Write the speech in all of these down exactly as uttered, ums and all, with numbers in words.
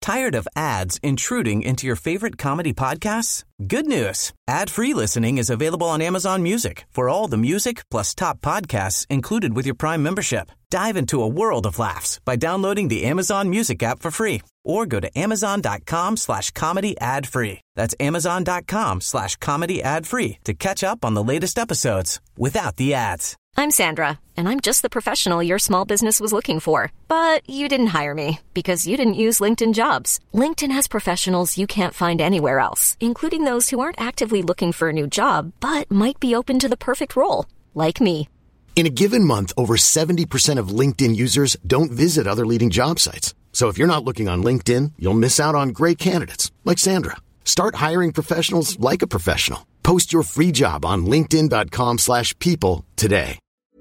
Tired of ads intruding into your favorite comedy podcasts? Good news. Ad-free listening is available on Amazon Music for all the music plus top podcasts included with your Prime membership. Dive into a world of laughs by downloading the Amazon Music app for free or go to amazon.com slash comedy ad free. That's amazon.com slash comedy ad free to catch up on the latest episodes without the ads. I'm Sandra, and I'm just the professional your small business was looking for. But you didn't hire me because you didn't use LinkedIn Jobs. LinkedIn has professionals you can't find anywhere else, including those who aren't actively looking for a new job, but might be open to the perfect role, like me. In a given month, over seventy percent of LinkedIn users don't visit other leading job sites. So if you're not looking on LinkedIn, you'll miss out on great candidates like Sandra. Start hiring professionals like a professional. Post your free job on linkedin.com slash people today.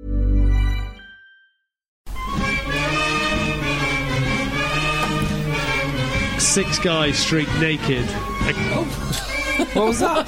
Six guys streak naked. Oh. What was that?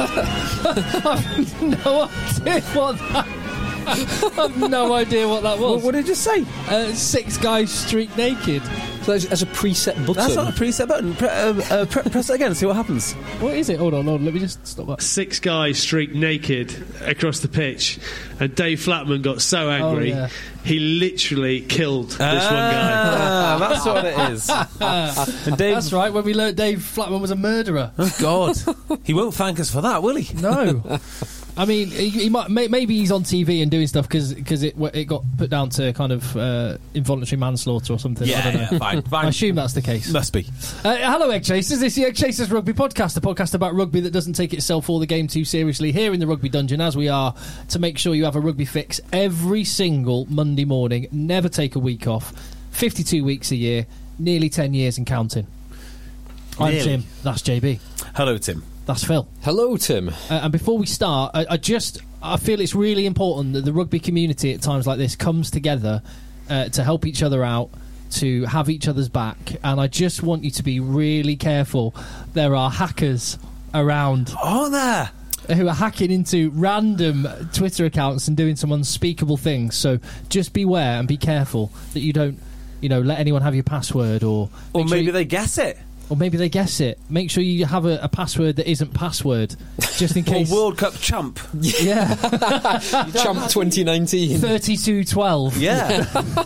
I've no idea what that I've no idea what that was. What, what did you say? Uh, six guys streak naked. So as, as a preset button. That's not a preset button. Pre- uh, uh, pre- press it again and see what happens. What is it? Hold on, hold on. Let me just stop that. Six guys streaked naked across the pitch, and Dave Flatman got so angry, oh, yeah. he literally killed this ah, one guy. That's what it is. And Dave, that's right, when we learnt Dave Flatman was a murderer. Oh, God. He won't thank us for that, will he? No. I mean, he, he might, maybe he's on T V and doing stuff because it it got put down to kind of uh, involuntary manslaughter or something. Yeah, I don't know. yeah, fine, fine. I assume that's the case. Must be. Uh, hello, Egg Chasers. This is the Egg Chasers Rugby Podcast, a podcast about rugby that doesn't take itself or the game too seriously. Here in the Rugby Dungeon, as we are, to make sure you have a rugby fix every single Monday morning. Never take a week off. fifty-two weeks a year, nearly ten years and counting. I'm Nearly. Tim. That's J B. Hello, Tim. That's Phil. Hello, Tim. Uh, and before we start, I, I just I feel it's really important that the rugby community at times like this comes together uh, to help each other out, to have each other's back. And I just want you to be really careful. There are hackers around. Oh, there. Who are hacking into random Twitter accounts and doing some unspeakable things. So just beware and be careful that you don't, you know, let anyone have your password or... Or sure maybe you, they guess it. Or maybe they guess it. Make sure you have a, a password that isn't password, just in case. Or World Cup champ. Yeah. Champ twenty nineteen. thirty-two twelve. Yeah.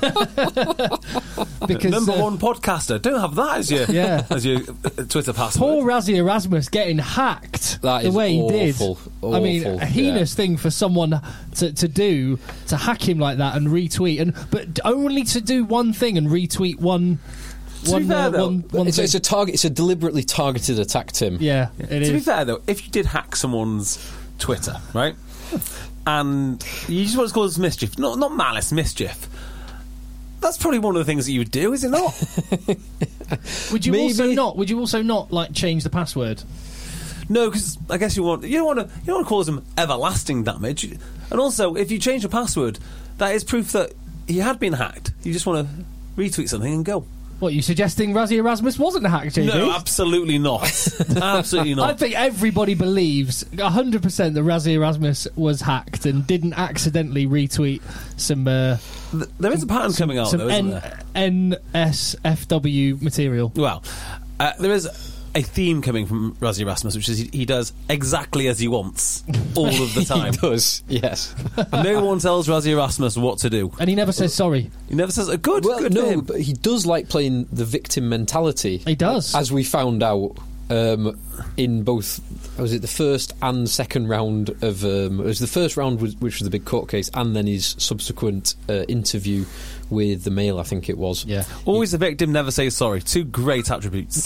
Because number uh, one podcaster. Don't have that as your yeah. as your uh, Twitter password. Poor Razzie Erasmus getting hacked that the is way awful, he did. awful, I mean, a heinous yeah. thing for someone to, to do, to hack him like that and retweet, and but only to do one thing and retweet one. To one, be fair, uh, though, one, one it's, it's a target. It's a deliberately targeted attack, Tim. Yeah, yeah. it to is. be fair, though, if you did hack someone's Twitter, right, and you just want to cause mischief, not not malice, mischief. That's probably one of the things that you would do, is it not? Would you Maybe. also not? Would you also not like change the password? No, because I guess you want you don't want to you don't want to cause them everlasting damage, and also if you change the password, that is proof that he had been hacked. You just want to retweet something and go. What, are you suggesting Razzie Erasmus wasn't hacked, J B? No, absolutely not. Absolutely not. I think everybody believes one hundred percent that Razzie Erasmus was hacked and didn't accidentally retweet some... Uh, Th- there is a pattern some, coming out, some though, isn't N- there? N S F W material. Well, uh, there is a theme coming from Razzie Erasmus, which is he, he does exactly as he wants all of the time. He does, yes. No one tells Razzie Erasmus what to do. And he never says sorry. He never says, oh, good, Well, good for no, him. but he does like playing the victim mentality. He does. As we found out um, in both, was it the first and second round of, um, it was the first round, was, which was the big court case, and then his subsequent uh, interview with the Mail, I think it was. Yeah. Always the victim, never say sorry. Two great attributes.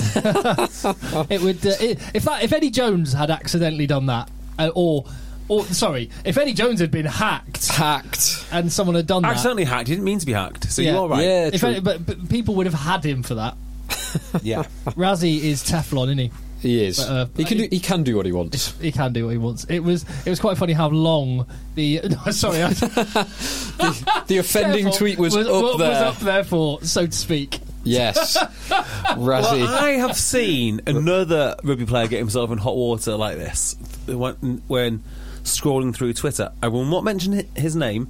It would uh, it, if that, if Eddie Jones had accidentally done that, uh, or or sorry, if Eddie Jones had been hacked, Hacked. and someone had done that, Accidentally hacked. He didn't mean to be hacked. So Yeah. you're all right. Yeah, if true. any, but, but people would have had him for that. Yeah. Razzie is Teflon, isn't he? He is. But, uh, he can do, he can do what he wants. He can do what he wants. It was it was quite funny how long the no, sorry I, the, the offending Careful, tweet was, was up was there. up there for, so to speak. Yes. Razzie. Well, I have seen another rugby player get himself in hot water like this when, when scrolling through Twitter. I will not mention his name,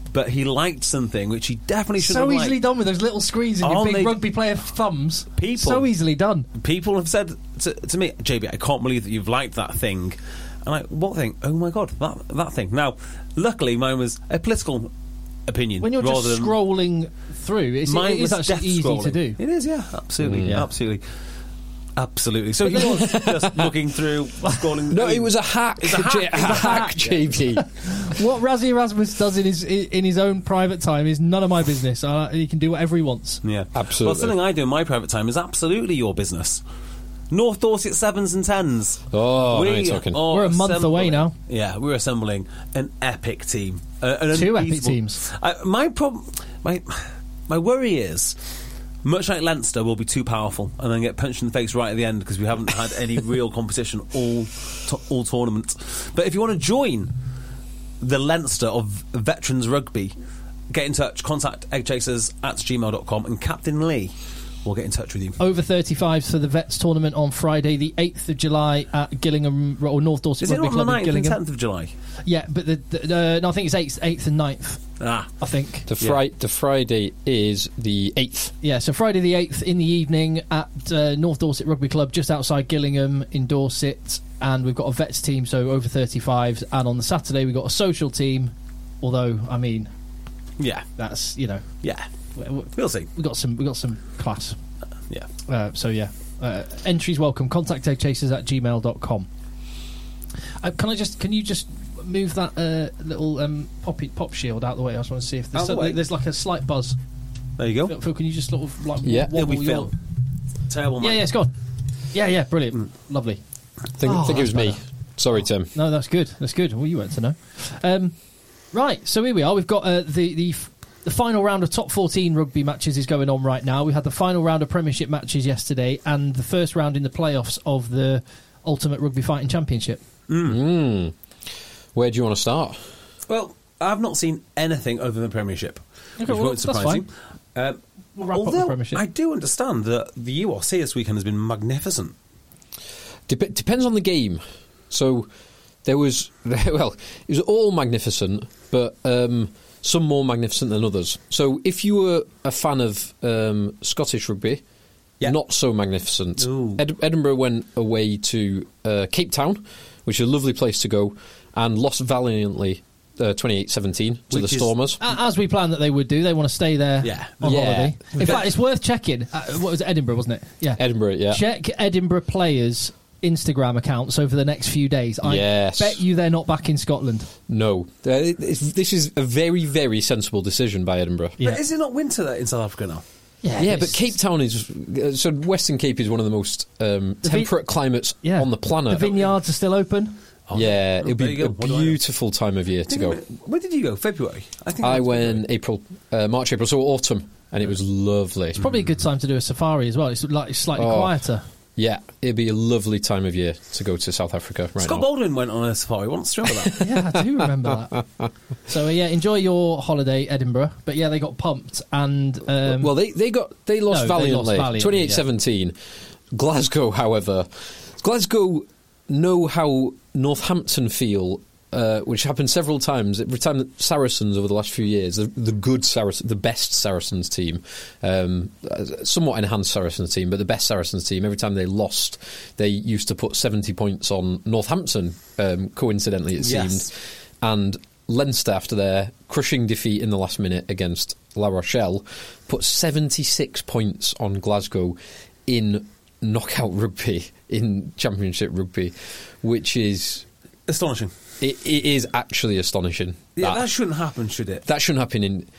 but he liked something which he definitely shouldn't So have easily liked. done with those little screens and Oh, your big they- rugby player thumbs. People- So easily done. People have said to, to me, J B, I can't believe that you've liked that thing. And I, what thing? Oh my God, that that thing. Now, luckily, mine was a political opinion. When you're just rather than, scrolling through, it's, mine it is was actually death easy scrolling. to do. It is, yeah, absolutely, Mm. Yeah. absolutely. Absolutely. So he was just looking through, scrolling. No, I mean, it was a hack. It's a hack. J- It's a hack, hack. J B. What Razzie Erasmus does in his in his own private time is none of my business. Uh, he can do whatever he wants. Yeah, Absolutely. Well, something I do in my private time is absolutely your business. North Dorset sevens and tens. Oh, we now you're talking. are We're a month away assembling- now. Yeah, we're assembling an epic team. Uh, an Two epic unbeatable- teams. I, my problem, my my worry is, much like Leinster, will be too powerful and then get punched in the face right at the end because we haven't had any real competition all to, all tournament. But if you want to join the Leinster of veterans rugby, get in touch. Contact eggchasers at gmail dot com and Captain Lee will get in touch with you. Over thirty-fives for the Vets tournament on Friday, the eighth of July at Gillingham or North Dorset Is it Rugby not on the Club in ninth and Gillingham. tenth of July? Yeah, but the, the uh, no, I think it's eighth, eighth and ninth. Ah, I think. The, fri- the Friday is the eighth. Yeah, so Friday the eighth in the evening at uh, North Dorset Rugby Club, just outside Gillingham in Dorset, and we've got a Vets team, so over thirty-fives, and on the Saturday we've got a social team. Although, I mean, yeah, that's you know, yeah. we- we- We'll see. we got some we got some class. Yeah. Uh, so yeah, uh, entries welcome. Contact eggchasers at gmail dot com. Uh, can I just? Can you just move that uh, little um, pop pop shield out the way? I just want to see if there's, Out the way? there's like a slight buzz. There you go. Phil, Phil, can you just sort of like Yeah. wobble It'll be your- Phil. Terrible. Yeah, man. yeah, it's gone. Yeah, yeah, brilliant, lovely. I think, Oh, think it was that's me. better. Sorry, Tim. No, that's good. That's good. Well, you weren't to know. Um, right, so here we are. We've got uh, the the. F- The final round of top fourteen rugby matches is going on right now. We had the final round of Premiership matches yesterday and the first round in the playoffs of the Ultimate Rugby Fighting Championship. Mm. Where do you want to start? Well, I've not seen anything other than the Premiership. Okay, which well, won't that's surprise fine. you. Um, We'll wrap up the although Premiership. I do understand that the U R C this weekend has been magnificent. Dep- depends on the game. So there was, well, it was all magnificent, but um, some more magnificent than others. So if you were a fan of um, Scottish rugby, Yeah. not so magnificent. Ooh. Ed- Edinburgh went away to uh, Cape Town, which is a lovely place to go, and lost valiantly uh, twenty-eight seventeen to Which the is- Stormers. A- As we planned that they would do, they want to stay there Yeah. on Yeah. holiday. In fact, it's worth checking. Uh, what was it, Edinburgh, wasn't it? Yeah. Edinburgh, yeah. Check Edinburgh players' Instagram accounts over the next few days. I Yes. bet you they're not back in Scotland. No. Uh, it's- this is a very, very sensible decision by Edinburgh. Yeah. But is it not winter there in South Africa now? Yeah, Yeah, it's- but Cape Town is uh, so Western Cape is one of the most um, The vi- temperate climates yeah. on the planet. The vineyards are still open. yeah, Oh, it'll there be you go. a What do I know? beautiful time of year to Think go. of it. When did you go? February? I think I it was went February. April, uh, March, April, so autumn, and it was lovely. It's probably a good time to do a safari as well. It's like it's slightly Oh. quieter. Yeah, it'd be a lovely time of year to go to South Africa right Scott now. Baldwin went on a safari once. Do you remember that? Yeah, I do remember that. So uh, yeah, enjoy your holiday, Edinburgh. But yeah, they got pumped and um, well, they they got they lost No, they valiantly, lost valiantly, twenty-eight seventeen. Glasgow, however, Glasgow know how Northampton feel, uh, which happened several times. Every time that Saracens over the last few years, the, the good Saracens, the best Saracens team, um, somewhat enhanced Saracens team, but the best Saracens team, every time they lost, they used to put seventy points on Northampton, um, coincidentally it Yes. seemed. And Leinster, after their crushing defeat in the last minute against La Rochelle, put seventy-six points on Glasgow in knockout rugby, in Championship rugby, which is... Astonishing. It, it is actually astonishing. Yeah, that, that shouldn't happen, should it? that shouldn't happen in...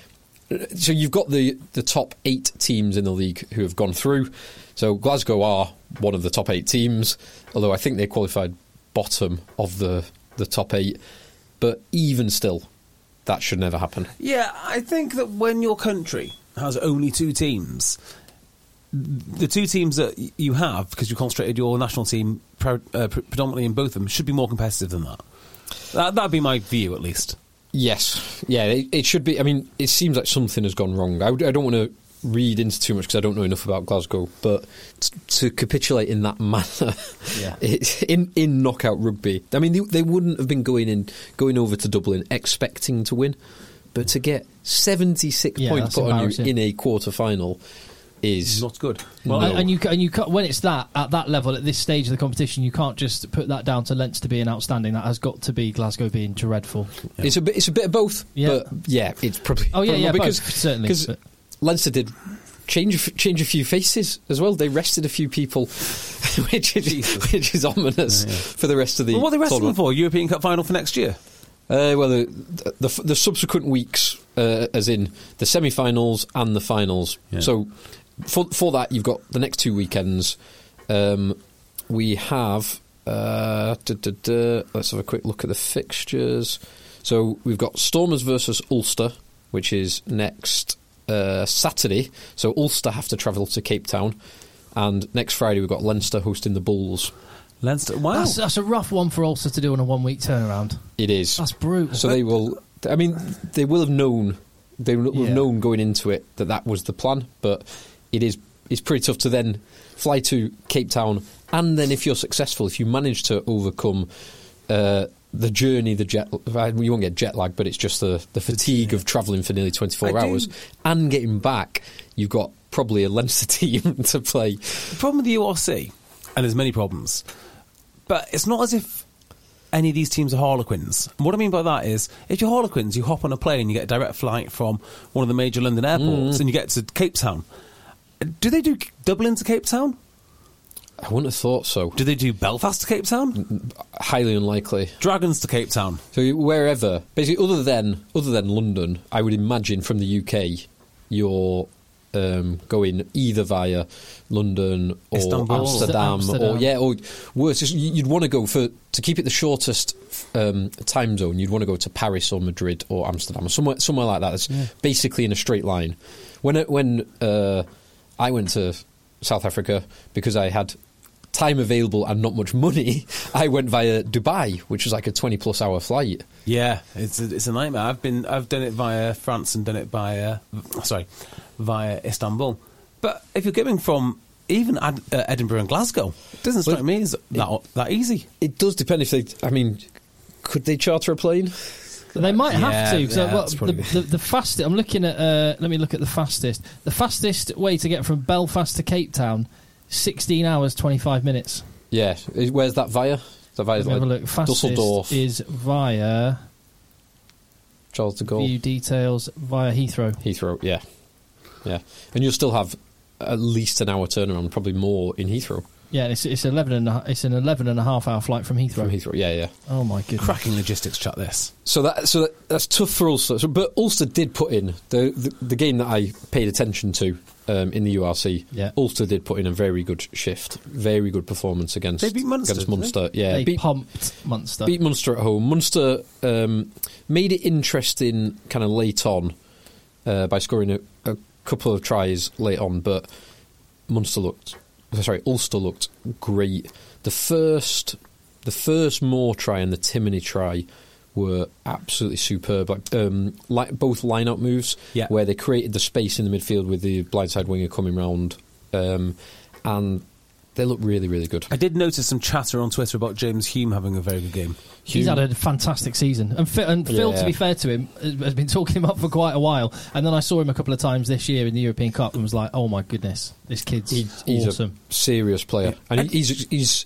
So you've got the, the top eight teams in the league who have gone through. So Glasgow are one of the top eight teams, although I think they qualified bottom of the, the top eight. But even still, that should never happen. Yeah, I think that when your country has only two teams, the two teams that y- you have, because you concentrated your national team pre- uh, pre- predominantly in both of them, should be more competitive than that. that that'd be my view, at least. Yes. Yeah, it, it should be. I mean, it seems like something has gone wrong. I, would- I don't want to read into too much because I don't know enough about Glasgow, but t- to capitulate in that manner, Yeah. it, in in knockout rugby, I mean, they, they wouldn't have been going in going over to Dublin expecting to win. but to get seventy-six Yeah, points that's put on you embarrassing. in a quarter final is Not good. Well, and, and you ca- and you ca- when it's that at that level at this stage of the competition, you can't just put that down to Leinster being outstanding. That has got to be Glasgow being dreadful. It's a bit. It's a bit of both. Yeah. But yeah, it's probably. Oh yeah, probably yeah, because both, certainly. because but- Leinster did change a f- change a few faces as well. They rested a few people, which is Jesus. which is ominous Yeah, yeah. for the rest of the. Well, what are they resting them tournament. for? European Cup final for next year? Uh, well, the, the the subsequent weeks, uh, as in the semi-finals and the finals. Yeah. So for for that, you've got the next two weekends. Um, we have. Uh, duh, duh, duh, let's have a quick look at the fixtures. So we've got Stormers versus Ulster, which is next uh, Saturday. So Ulster have to travel to Cape Town, and next Friday we've got Leinster hosting the Bulls. Leinster. Wow. That's, that's a rough one for Ulster to do on a one week turnaround. It is. That's brutal. So they will. I mean, they will have known. They will have Yeah. known going into it that that was the plan. But it is. It's pretty tough to then fly to Cape Town, and then if you're successful, if you manage to overcome uh, the journey, the jet. You won't get jet lag, but it's just the the fatigue of travelling for nearly twenty-four I do- hours and getting back. You've got probably a Leinster team to play. The problem with the U R C, and there's many problems, but it's not as if any of these teams are Harlequins. And what I mean by that is, if you're Harlequins, you hop on a plane, you get a direct flight from one of the major London airports, Mm. and you get to Cape Town. Do they do Dublin to Cape Town? I wouldn't have thought so. Do they do Belfast to Cape Town? Highly unlikely. Dragons to Cape Town? So wherever, basically, other than other than London, I would imagine from the U K, you're um, going either via London or Istanbul. Amsterdam, Amsterdam. or yeah, or worse, just- you'd want to go for to keep it the shortest um, time zone. You'd want to go to Paris or Madrid or Amsterdam or somewhere somewhere like that. It's basically in a straight line. When it, when uh, I went to South Africa because I had time available and not much money, I went via Dubai, which was like a twenty plus hour flight. Yeah, it's a, it's a nightmare. I've been I've done it via France and done it via sorry via Istanbul. But if you're going from even Ad, uh, Edinburgh and Glasgow, it doesn't strike Well, me as that that easy. It does depend if they. I mean, could they charter a plane? They might have Yeah, to. 'cause, uh, yeah, what- that's the, probably- the, the fastest. I'm looking at. Uh, let me look at the fastest. The fastest way to get from Belfast to Cape Town, sixteen hours twenty-five minutes. Yeah. Is- Where's that via? Is that via Let me have a like look. Fastest Dusseldorf, is via Charles de Gaulle, view details via Heathrow. Heathrow? Yeah, yeah. And you'll still have at least an hour turnaround, probably more in Heathrow. Yeah, it's it's eleven and a, it's an eleven and a half hour flight from Heathrow. From Heathrow, yeah, yeah. Oh my goodness! Cracking logistics chat this. So that so that, that's tough for Ulster. So, but Ulster did put in the, the the game that I paid attention to um, in the U R C. Yeah. Ulster did put in a very good shift, very good performance against They beat Munster, against didn't Munster. Yeah, They beat, pumped Munster. beat Munster at home. Munster um, made it interesting, kind of late on, uh, by scoring a, a couple of tries late on, but Munster looked. Sorry, Ulster looked great. The first, the first Moore try and the Timoney try were absolutely superb. Like, um, like both line-out moves, Yeah. where they created the space in the midfield with the blindside winger coming round, um, and they look really, really good. I did notice some chatter on Twitter about James Hume having a very good game. He's had a fantastic season, and, Phil, and Phil, Yeah. to be fair to him, has been talking him up for quite a while. And then I saw him a couple of times this year in the European Cup, and was like, "Oh my goodness, this kid's He, he's awesome." a serious player, and he, he's he's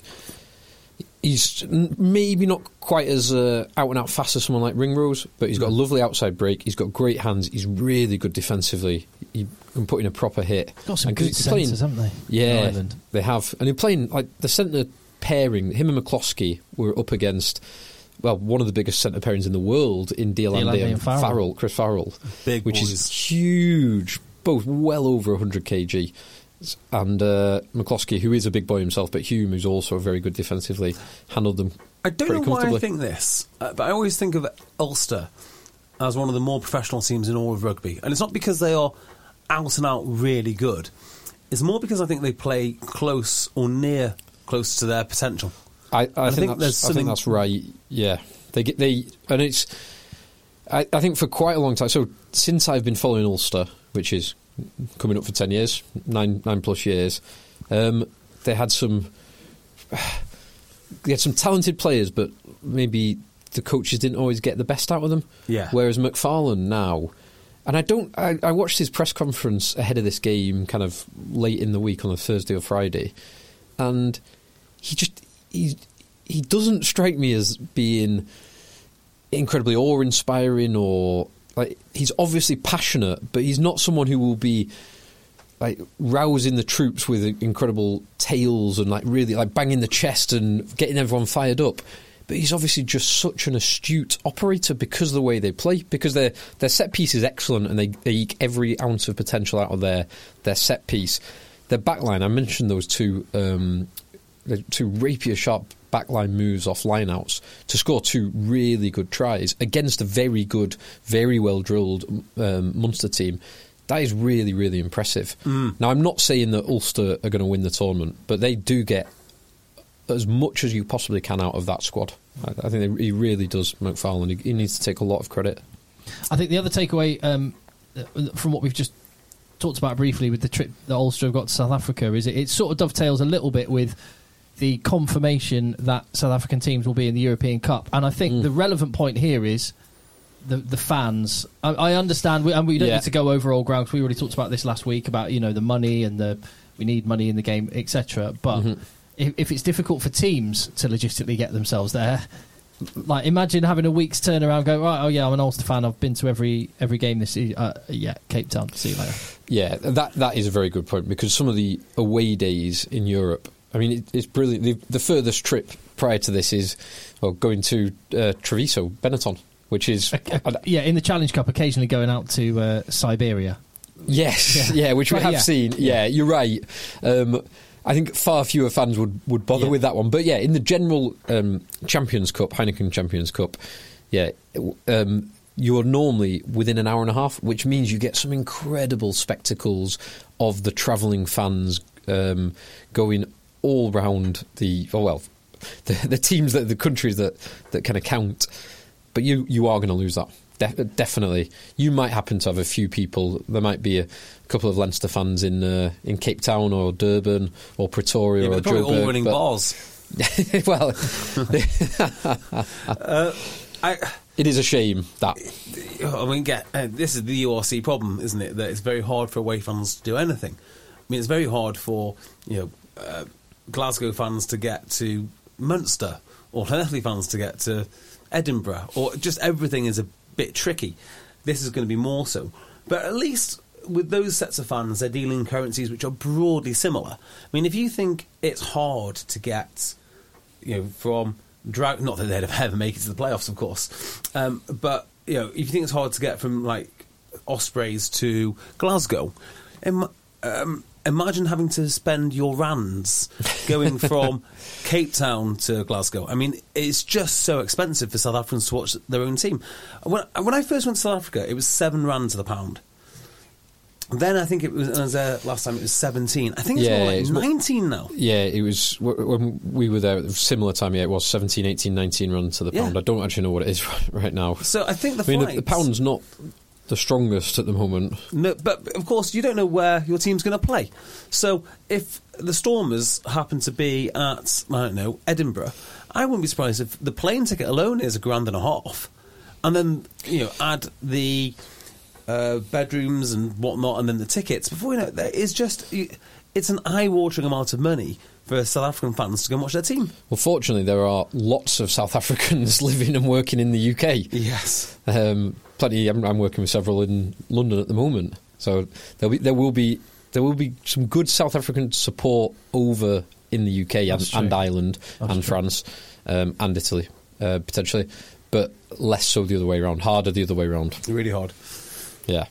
he's n- maybe not quite as uh, out and out fast as someone like Ringrose, but he's got a lovely outside break. He's got great hands. He's really good defensively. He can put in a proper hit. Got some And 'cause good he's playing- centres, haven't they? Yeah, in Ireland. they have, and they're playing like the centre pairing. Him and McCloskey were up against. Well, one of the biggest centre pairings in the world in Deolande Deolande and and Farrell. Farrell, Chris Farrell, Big which boys. is huge, both well over one hundred kilograms. And uh, McCloskey, who is a big boy himself, but Hume, who's also very good defensively, handled them I don't pretty know why I comfortably. think this, uh, but I always think of Ulster as one of the more professional teams in all of rugby. And it's not because they are out and out really good. It's more because I think they play close or near close to their potential. I, I, think, think there's that's, I think something- that's right. Yeah, they get they, and it's. I, I think for quite a long time. So since I've been following Ulster, which is coming up for ten years, nine nine plus years, um, they had some. They had some talented players, but maybe the coaches didn't always get the best out of them. Yeah. Whereas McFarlane now, and I don't, I, I watched his press conference ahead of this game, kind of late in the week on a Thursday or Friday, and he just he he doesn't strike me as being incredibly awe-inspiring, or like, he's obviously passionate, but he's not someone who will be like rousing the troops with incredible tales and like really like banging the chest and getting everyone fired up. But he's obviously just such an astute operator because of the way they play, because their their set piece is excellent and they, they eke every ounce of potential out of their their set piece. Their backline, I mentioned those two um, two rapier sharp backline moves off lineouts to score two really good tries against a very good, very well drilled um, Munster team. That is really, really impressive. Mm. Now, I'm not saying that Ulster are going to win the tournament, but they do get as much as you possibly can out of that squad. I, I think he really does, McFarlane. He, he needs to take a lot of credit. I think the other takeaway um, from what we've just talked about briefly with the trip that Ulster have got to South Africa is it, it sort of dovetails a little bit with the confirmation that South African teams will be in the European Cup. And I think mm. the relevant point here is the the fans. I, I understand, we, and we don't yeah. need to go over old ground, because we already talked about this last week about, you know, the money and the we need money in the game, et cetera. But mm-hmm. if, if it's difficult for teams to logistically get themselves there, like imagine having a week's turnaround, go right, oh yeah, I'm an Ulster fan, I've been to every every game this season. Uh, yeah, Cape Town, see you later. Yeah, that that is a very good point, because some of the away days in Europe, I mean, it, it's brilliant. The, the furthest trip prior to this is well, going to uh, Treviso, Benetton, which is... Uh, uh, yeah, in the Challenge Cup, occasionally going out to uh, Siberia. Yes, yeah, yeah which we right, have yeah. seen. Yeah, yeah, you're right. Um, I think far fewer fans would, would bother yeah. with that one. But yeah, in the general um, Champions Cup, Heineken Champions Cup, yeah, um, you're normally within an hour and a half, which means you get some incredible spectacles of the travelling fans um, going all round the, oh well, the, the teams, that the countries that, that kind of count. But you, you are going to lose that. De- definitely. You might happen to have a few people. There might be a couple of Leinster fans in uh, in Cape Town or Durban or Pretoria yeah, or probably Joburg. all winning but, bars. well, uh, I, it is a shame that. I mean, get, uh, this is the U R C problem, isn't it? That it's very hard for away fans to do anything. I mean, it's very hard for you know uh, Glasgow fans to get to Munster, or Llanelli fans to get to Edinburgh, or just everything is a bit tricky. This is going to be more so. But at least with those sets of fans, they're dealing in currencies which are broadly similar. I mean, if you think it's hard to get, you know, from Drag, not that they'd ever make it to the playoffs, of course, um, but you know, if you think it's hard to get from like Ospreys to Glasgow, im- um, imagine having to spend your rands going from Cape Town to Glasgow. I mean, it's just so expensive for South Africans to watch their own team. When, when I first went to South Africa, it was seven rand to the pound. Then I think it was, was uh, last time it was seventeen. I think it's yeah, more like it's nineteen now. Yeah, it was when we were there at a similar time. Yeah, it was seventeen, eighteen, nineteen rand to the pound. Yeah. I don't actually know what it is right now. So I think the I mean, flights, the, the pound's not the strongest at the moment. No, but of course you don't know where your team's going to play. So if the Stormers happen to be at, I don't know, Edinburgh, I wouldn't be surprised if the plane ticket alone is a grand and a half, and then you know add the uh, bedrooms and whatnot, and then the tickets. Before you know it, there is just it's an eye-watering amount of money for South African fans to go and watch their team. Well, fortunately, there are lots of South Africans living and working in the U K. Yes. Um, plenty. I'm, I'm working with several in London at the moment, so there'll be, there will be there will be some good South African support over in the U K and, and Ireland That's and true. France um, and Italy uh, potentially, but less so the other way around. Harder the other way around. Really hard. Yeah.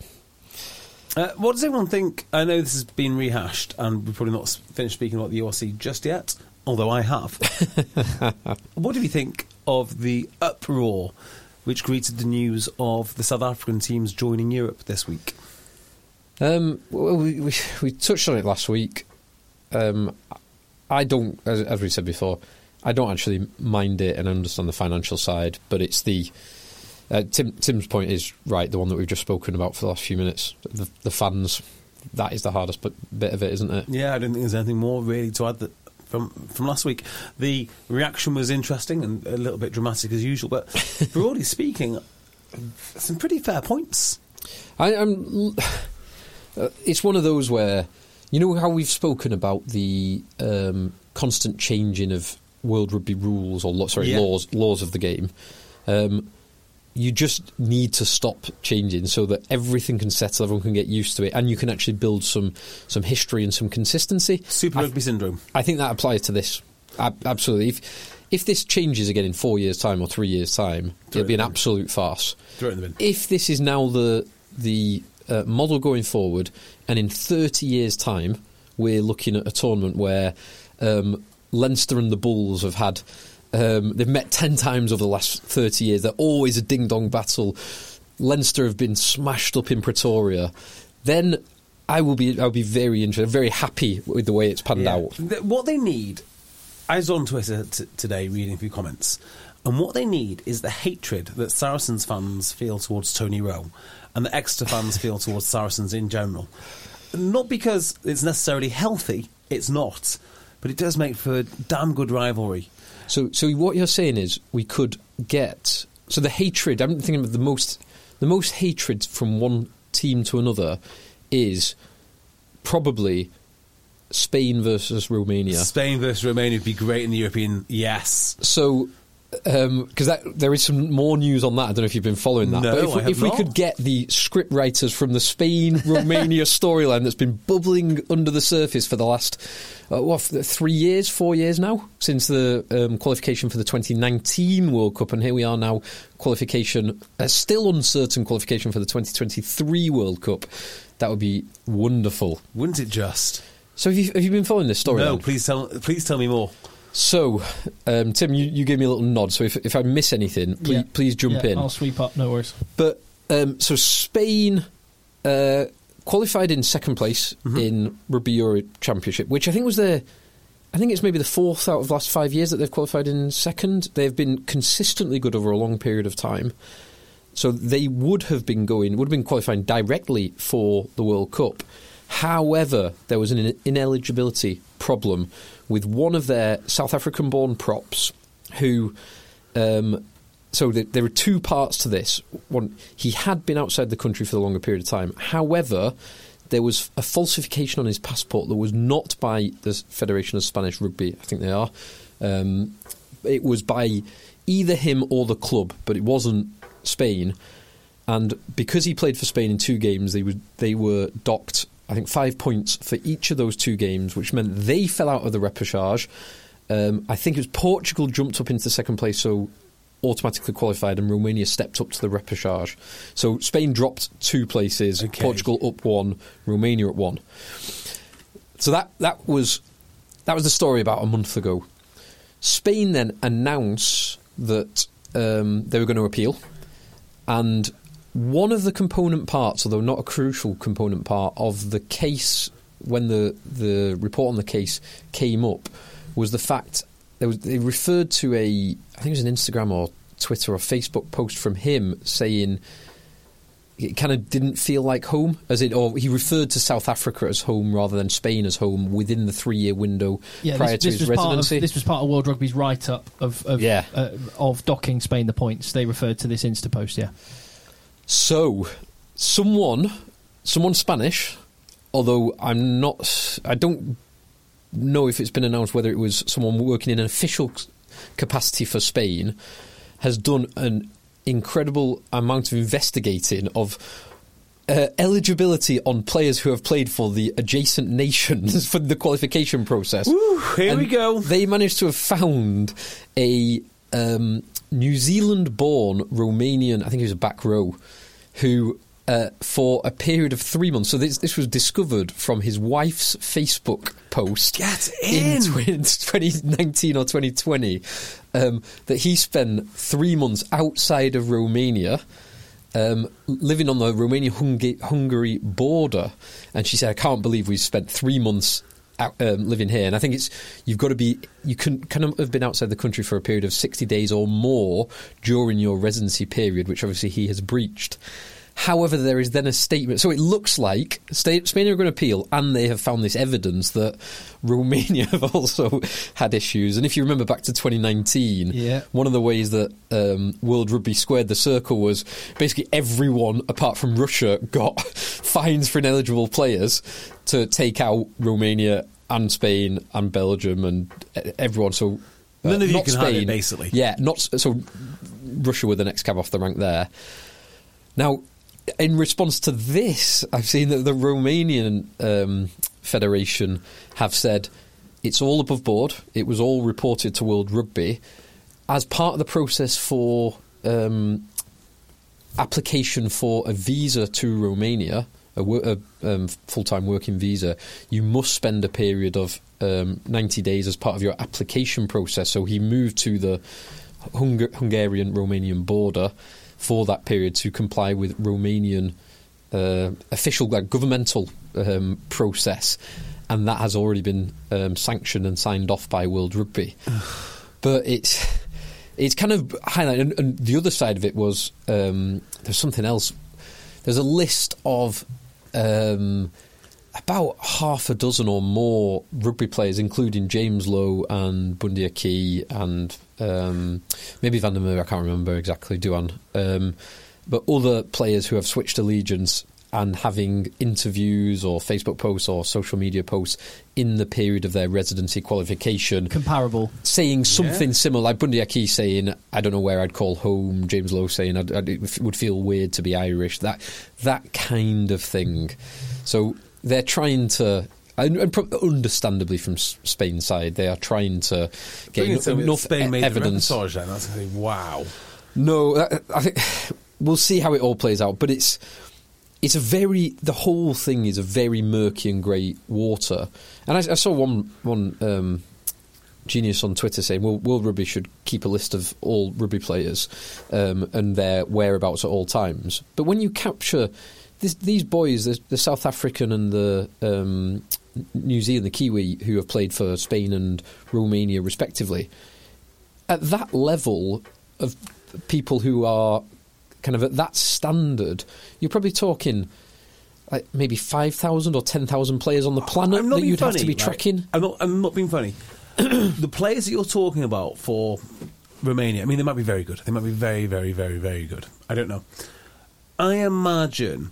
Uh, what does everyone think? I know this has been rehashed, and we've probably not finished speaking about the U R C just yet, although I have. What do you think of the uproar which greeted the news of the South African teams joining Europe this week? Um, well, we, we we touched on it last week. Um, I don't, as, as we said before, I don't actually mind it and understand the financial side, but it's the uh, Tim, Tim's point is right, the one that we've just spoken about for the last few minutes. The, the fans, that is the hardest bit of it, isn't it? Yeah, I don't think there's anything more really to add that from from last week. The reaction was interesting and a little bit dramatic as usual, but broadly speaking, some pretty fair points. I, I'm. Uh, it's one of those where, you know how we've spoken about the um, constant changing of World Rugby rules or sorry yeah. laws laws of the game. Um, you just need to stop changing so that everything can settle, everyone can get used to it, and you can actually build some some history and some consistency. Super Rugby I, syndrome. I think that applies to this. Ab- absolutely. If, if this changes again in four years' time or three years' time, Throw it'll be it an in. absolute farce. Throw it in the bin. If this is now the the uh, model going forward, and in thirty years' time we're looking at a tournament where um, Leinster and the Bulls have had um, they've met ten times over the last thirty years. They're always a ding-dong battle. Leinster have been smashed up in Pretoria. Then I will be I'll be very interested, very happy with the way it's panned Yeah. out. The- what they need, I was on Twitter t- today reading a few comments, and what they need is the hatred that Saracens fans feel towards Tony Rowe and that Exeter fans feel towards Saracens in general. Not because it's necessarily healthy, it's not, but it does make for a damn good rivalry. So, so what you're saying is we could get so the hatred. I'm thinking of the most, the most hatred from one team to another is probably Spain versus Romania. Spain versus Romania would be great in the European, yes. So, because that there is some more news on that. I don't know if you've been following that. No, but if, I we, have if we not. could get the script writers from the Spain-Romania storyline that's been bubbling under the surface for the last uh, what three years, four years now since the um, qualification for the twenty nineteen World Cup, and here we are now qualification, uh, still uncertain qualification for the twenty twenty-three World Cup. That would be wonderful. Wouldn't it just? So have you have you been following this storyline? No, please tell, please tell me more. So, um, Tim, you, you gave me a little nod, so if, if I miss anything, please, Yeah. please jump Yeah, in. I'll sweep up, no worries. But, um, so Spain uh, qualified in second place Mm-hmm. in Rugby Euro Championship, which I think was their, I think it's maybe the fourth out of the last five years that they've qualified in second. They've been consistently good over a long period of time. So they would have been going, would have been qualifying directly for the World Cup. However, there was an ineligibility problem with one of their South African-born props who... Um, so the, there were two parts to this. One, he had been outside the country for a longer period of time. However, there was a falsification on his passport that was not by the Federation of Spanish Rugby, I think they are. Um, it was by either him or the club, but it wasn't Spain. And because he played for Spain in two games, they, would, they were docked, I think, five points for each of those two games, which meant they fell out of the repechage. Um, I think it was Portugal jumped up into second place, so automatically qualified, and Romania stepped up to the repechage. So Spain dropped two places, Okay. Portugal up one, Romania up one. So that that was that was the story about a month ago. Spain then announced that um, they were going to appeal, and one of the component parts, although not a crucial component part, of the case when the the report on the case came up was the fact there was, they referred to a, I think it was an Instagram or Twitter or Facebook post from him saying it kind of didn't feel like home, as it, or he referred to South Africa as home rather than Spain as home within the three-year window Yeah, prior this, to this his was part of, residency. this was part of World Rugby's write-up of of, Yeah. uh, of docking Spain the points. They referred to this Insta post, yeah. So, someone, someone Spanish, although I'm not, I don't know if it's been announced whether it was someone working in an official capacity for Spain, has done an incredible amount of investigating of uh, eligibility on players who have played for the adjacent nations for the qualification process. Woo, here And we go. They managed to have found a um, New Zealand-born Romanian, I think he was a back row, who uh, for a period of three months. So this, this was discovered from his wife's Facebook post. Get in! twenty nineteen or twenty twenty, um, that he spent three months outside of Romania, um, living on the Romania-Hungary border. And she said, I can't believe we've spent three months out, um, living here. And I think it's you've got to be, you can kind of have been outside the country for a period of sixty days or more during your residency period, which obviously he has breached. However, there is then a statement. So it looks like Spain are going to appeal, and they have found this evidence that Romania have also had issues. And if you remember back to twenty nineteen, yeah. one of the ways that um, World Rugby squared the circle was basically everyone, apart from Russia, got fines for ineligible players to take out Romania and Spain and Belgium and everyone. So uh, none of you not can Spain, hide it, basically. Yeah, not so. Russia were the next cab off the rank there. Now, in response to this, I've seen that the Romanian um, Federation have said it's all above board. It was all reported to World Rugby as part of the process for um, application for a visa to Romania, a, a um, full-time working visa. You must spend a period of um, ninety days as part of your application process. So he moved to the Hung- Hungarian-Romanian border for that period to comply with Romanian uh, official like, governmental um, process, and that has already been um, sanctioned and signed off by World Rugby. But it's it's kind of highlighted, and, and the other side of it was um, there's something else. There's a list of um, about half a dozen or more rugby players, including James Lowe and Bundy Aki and um, maybe Van der Merwe, I can't remember exactly, Duan, um, but other players who have switched allegiance and having interviews or Facebook posts or social media posts in the period of their residency qualification. Comparable. Saying something yeah. similar, like Bundy Aki saying, I don't know where I'd call home, James Lowe saying, I'd, I'd, it would feel weird to be Irish, that that kind of thing. So they're trying to, and, and pro- understandably from Spain's side, they are trying to get enough, enough Spain e- made evidence. The then. That's going to be wow. No, I, I think we'll see how it all plays out, but it's it's a very, the whole thing is a very murky and grey water. And I, I saw one one um, genius on Twitter saying, well, World Rugby should keep a list of all rugby players um, and their whereabouts at all times. But when you capture this, these boys, the, the South African and the um, New Zealand, the Kiwi, who have played for Spain and Romania respectively, at that level of people who are kind of at that standard, you're probably talking like maybe five thousand or ten thousand players on the planet that you'd funny, have to be right? tracking. I'm not, I'm not being funny. The players that you're talking about for Romania, I mean, they might be very good. They might be very, very, very, very good. I don't know. I imagine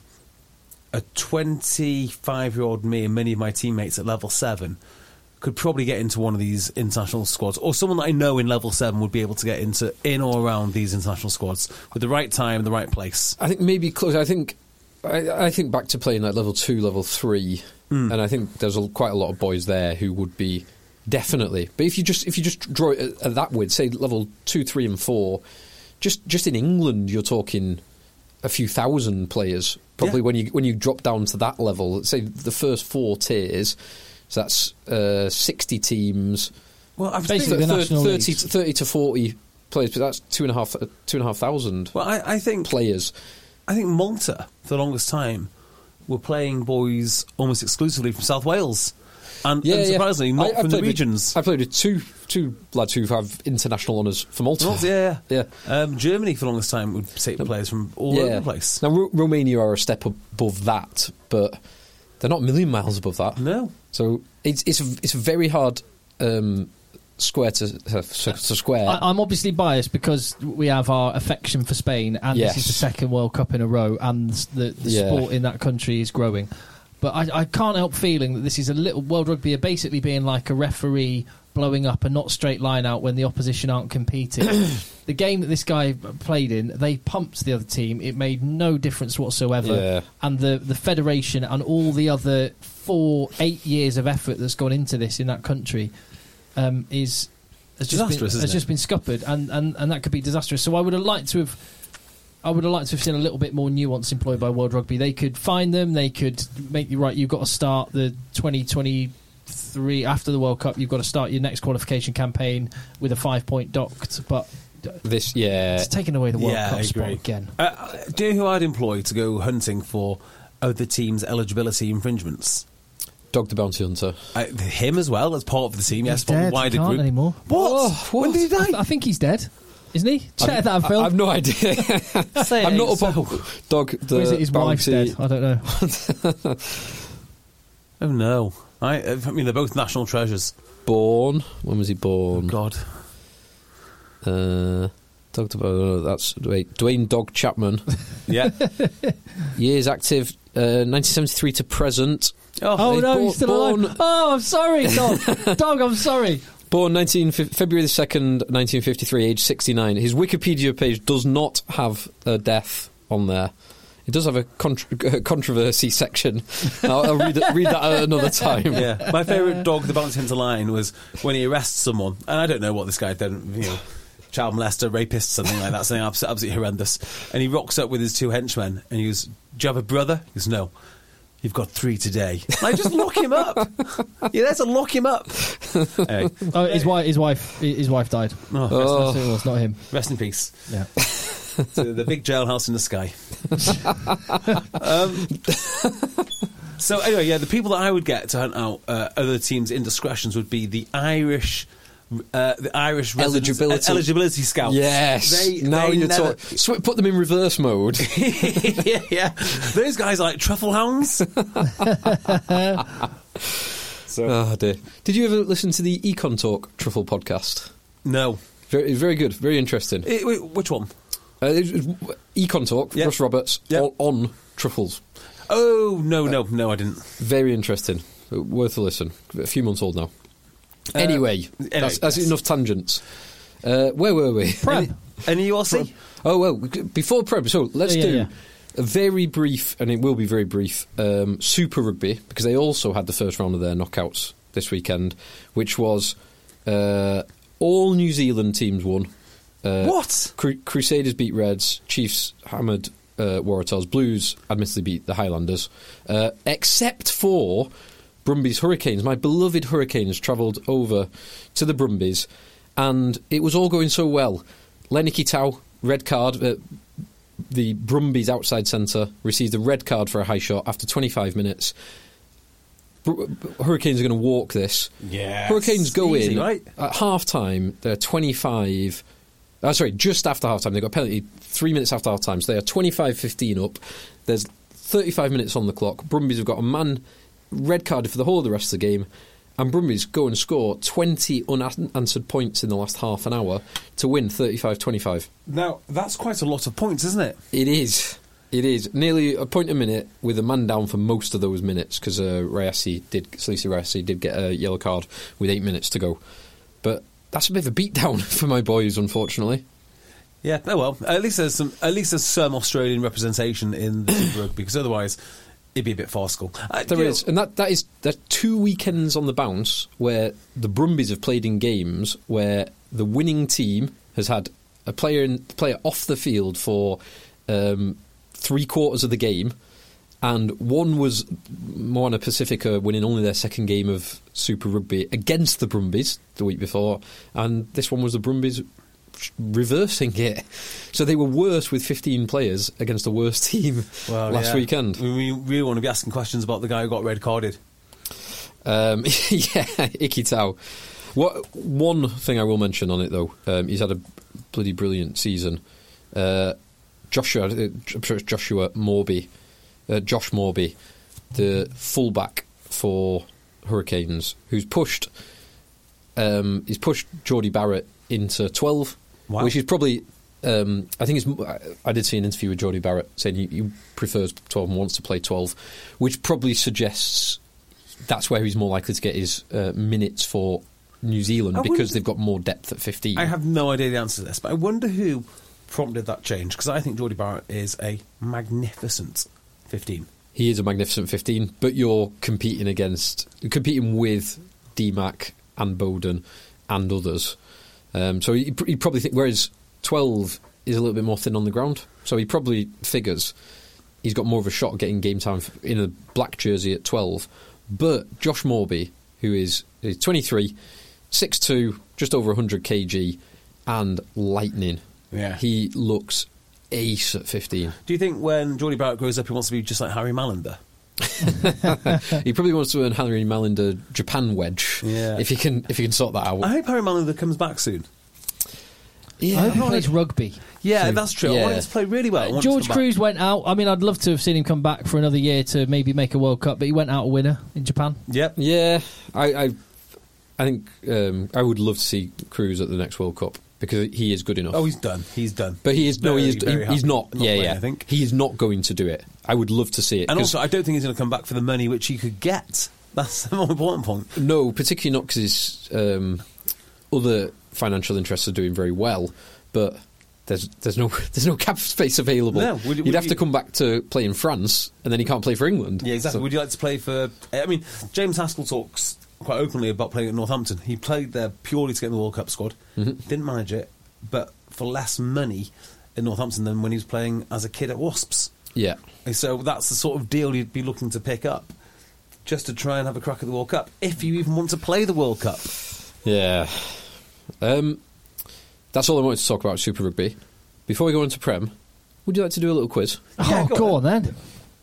a twenty-five-year-old me and many of my teammates at level seven could probably get into one of these international squads, or someone that I know in level seven would be able to get into in or around these international squads with the right time, the right place. I think maybe close. I think I, I think back to playing like level two, level three, mm. and I think there's a, quite a lot of boys there who would be definitely. But if you just if you just draw it at, at that way, say level two, three, and four, just just in England, you're talking a few thousand players. Probably yeah. when you when you drop down to that level, say the first four tiers. So that's uh, sixty teams. Well, I've basically the thirty, thirty, to, thirty to forty players, but that's two and a half, two and a half thousand. Well, I, I think players. I think Malta for the longest time were playing boys almost exclusively from South Wales, and, yeah, and surprisingly yeah. not I, from the regions. With, I played with two two lads who have international honours for Malta. Malta yeah, yeah. Um, Germany for the longest time would take players from all yeah. over the place. Now R- Romania are a step above that, but they're not a million miles above that. No. So it's it's a, it's a very hard um, square to, to, to square. I, I'm obviously biased because we have our affection for Spain, and yes. this is the second World Cup in a row, and the, the yeah. sport in that country is growing. But I, I can't help feeling that this is a little World Rugby are basically being like a referee blowing up a not straight line out when the opposition aren't competing. The game that this guy played in, they pumped the other team. It made no difference whatsoever. Yeah. And the, the federation and all the other four, eight years of effort that's gone into this in that country um, is has just been, disastrous, has isn't just it? been scuppered, and, and, and that could be disastrous. So I would have liked to have I would have liked to have seen a little bit more nuance employed by World Rugby. They could find them, they could make you right, you've got to start the twenty twenty-three after the World Cup, you've got to start your next qualification campaign with a five point docked, but this yeah it's taking away the World yeah, Cup I spot agree. again. Uh, do you know who I'd employ to go hunting for other teams' eligibility infringements? Dog the Bounty Hunter. Uh, him as well as part of the team. He's Yes, part of dead, the wider he can't group. anymore. What? Oh, what? When did he die? I, th- I think he's dead. Isn't he? Check I've, that, Phil. I, I've no idea. Say I'm it not so. up on dog. The or is it his wife's bounty. dead? I don't know. Oh no! I, I mean, they're both national treasures. Born. When was he born? God. Uh, Dog. Oh, that's wait. Dwayne Dog Chapman. Yeah. Years active. Uh, nineteen seventy-three to present. Oh, Oh He's no, born- he's still born- alive. Oh, I'm sorry, dog. Dog, I'm sorry. Born nineteen February the second, nineteen fifty-three, age sixty-nine. His Wikipedia page does not have a death on there. It does have a contr- controversy section. I'll, I'll read, it, read that at another time. Yeah, my favourite Dog the Bounty Hunter line was when he arrests someone, and I don't know what this guy did, you know, child molester, rapist, something like that, something absolutely, absolutely horrendous. And he rocks up with his two henchmen, and he goes, "Do you have a brother?" He goes, "No." "You've got three today." Like, just lock him up. You're there to lock him up. Anyway, Oh, his wife, his wife, his wife died. oh, Oh. That's who it was, not him. rest in peace. Yeah. To the big jailhouse in the sky. um, so anyway, yeah, the people that I would get to hunt out uh, other teams' indiscretions would be the Irish, uh, the Irish residents- Eligibility. uh, eligibility scouts. Yes. They, now they you're never, talking. Sw- put them in reverse mode. yeah, yeah. Those guys are like truffle hounds. so Oh dear. Did you ever listen to the Econ Talk Truffle podcast? no, Very, very good. Very interesting. Eh, wait, which one? Uh, it was Econ Talk, Yep. Russ Roberts, Yep. all on truffles. Oh no, no, no, I didn't. Very interesting. Worth a listen. A few months old now. Anyway, that's, that's yes. enough tangents. Uh, where were we? Prem. Any U L C? Oh, well, before Prem, so let's Yeah, do yeah. a very brief, and it will be very brief, um, Super Rugby, because they also had the first round of their knockouts this weekend, which was uh, all New Zealand teams won. Uh, What? Cru- Crusaders beat Reds, Chiefs hammered uh, Waratahs, Blues admittedly beat the Highlanders, uh, except for Brumbies Hurricanes. My beloved Hurricanes travelled over to the Brumbies, and it was all going so well. Lenny Kitau, red card. Uh, the Brumbies outside centre received a red card for a high shot after twenty-five minutes. Br- Hurricanes are going to walk this. Yeah. Hurricanes go Easy, in right? at half time. They're twenty-five. Oh, sorry, just after half time. They got a penalty three minutes after half time. So they are twenty-five fifteen up. There's thirty-five minutes on the clock. Brumbies have got a man red carded for the whole of the rest of the game. And Brumbies go and score twenty unanswered points in the last half an hour to win thirty-five twenty-five. Now, that's quite a lot of points, isn't it? It is. It is. Nearly a point a minute with a man down for most of those minutes because uh, Rayasi did, Salisi Rayasi did get a yellow card with eight minutes to go. But that's a bit of a beatdown for my boys, unfortunately. Yeah, oh well. At least there's some. At least there's some Australian representation in the Super Rugby, because otherwise it'd be a bit farcical. Uh, There you is, know- and that that is there are two weekends on the bounce where the Brumbies have played in games where the winning team has had a player in, player off the field for um, three quarters of the game, and one was Moana Pacifica winning only their second game of Super Rugby against the Brumbies the week before, and this one was the Brumbies reversing it. So they were worse with fifteen players against a worse team Well, last yeah. weekend. We we really want to be asking questions about the guy who got red carded. Um, yeah, Icky Tau. What one thing I will mention on it though, um, he's had a bloody brilliant season. Uh, Joshua, uh, I'm sure it's Joshua Morby, uh, Josh Morby, the fullback for Hurricanes, who's pushed, um, he's pushed Geordie Barrett into twelve, Wow. which is probably. Um, I think it's. I did see an interview with Geordie Barrett saying he, he prefers twelve and wants to play twelve, which probably suggests that's where he's more likely to get his uh, minutes for New Zealand I because wouldn't- they've got more depth at fifteen. I have no idea the answer to this, but I wonder who prompted that change, because I think Geordie Barrett is a magnificent fifteen. He is a magnificent fifteen, but you're competing against, you're competing with D Mac and Bowden and others. Um, so he, he probably think, whereas twelve is a little bit more thin on the ground, so he probably figures he's got more of a shot at getting game time in a black jersey at twelve. But Josh Morby, who is, is twenty-three, six two, just over one hundred kilograms, and lightning. Yeah. He looks ace at fifteen. Do you think when Geordie Barrett grows up he wants to be just like Harry Mallender? He probably wants to earn Harry Mallender Japan wedge. Yeah. If he can, if he can sort that out. I hope Harry Mallender comes back soon. I hope he plays rugby. Yeah, So, that's true. I yeah. want him to play really well. I want him to George come back. Cruz went out. I mean, I'd love to have seen him come back for another year to maybe make a World Cup, but he went out a winner in Japan. Yep. Yeah, I, I, I think um, I would love to see Cruz at the next World Cup because he is good enough. Oh, he's done. He's done. But he is no, Very, he is. very He, he's happy not. not yeah, playing, yeah. I think. He is not going to do it. I would love to see it. And 'cause- also, I don't think he's going to come back for the money which he could get. That's the more important point. no, particularly not because his um, other financial interests are doing very well, but. There's there's no there's no cap space available. No, would- You'd would have you- to come back to play in France, and then he can't play for England. Yeah, exactly. So- Would you like to play for... I mean, James Haskell talks quite openly about playing at Northampton. He played there purely to get in the World Cup squad. Mm-hmm. Didn't manage it, but for less money in Northampton than when he was playing as a kid at Wasps. yeah. And so that's the sort of deal you'd be looking to pick up, just to try and have a crack at the World Cup, if you even want to play the World Cup. Yeah. Um, that's all I wanted to talk about Super Rugby. Before we go into Prem, would you like to do a little quiz? Oh, go go on then.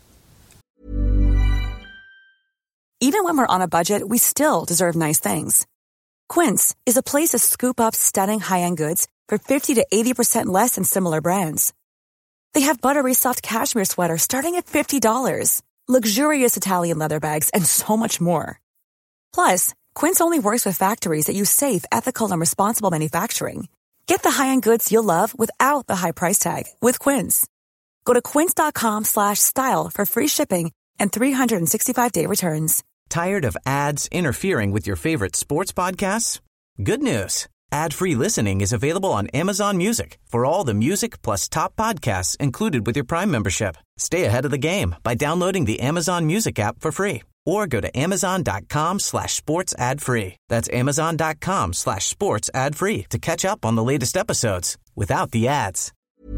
Even when we're on a budget, we still deserve nice things. Quince is a place to scoop up stunning high-end goods for fifty to eighty percent less than similar brands. They have buttery soft cashmere sweaters starting at fifty dollars, luxurious Italian leather bags, and so much more. Plus, Quince only works with factories that use safe, ethical, and responsible manufacturing. Get the high-end goods you'll love without the high price tag with Quince. Go to quince.com slash style for free shipping and three sixty-five day returns. Tired of ads interfering with your favorite sports podcasts? Good news. Ad-free listening is available on Amazon Music for all the music plus top podcasts included with your Prime membership. Stay ahead of the game by downloading the Amazon Music app for free or go to amazon.com slash sports ad free. That's amazon.com slash sports ad free to catch up on the latest episodes without the ads.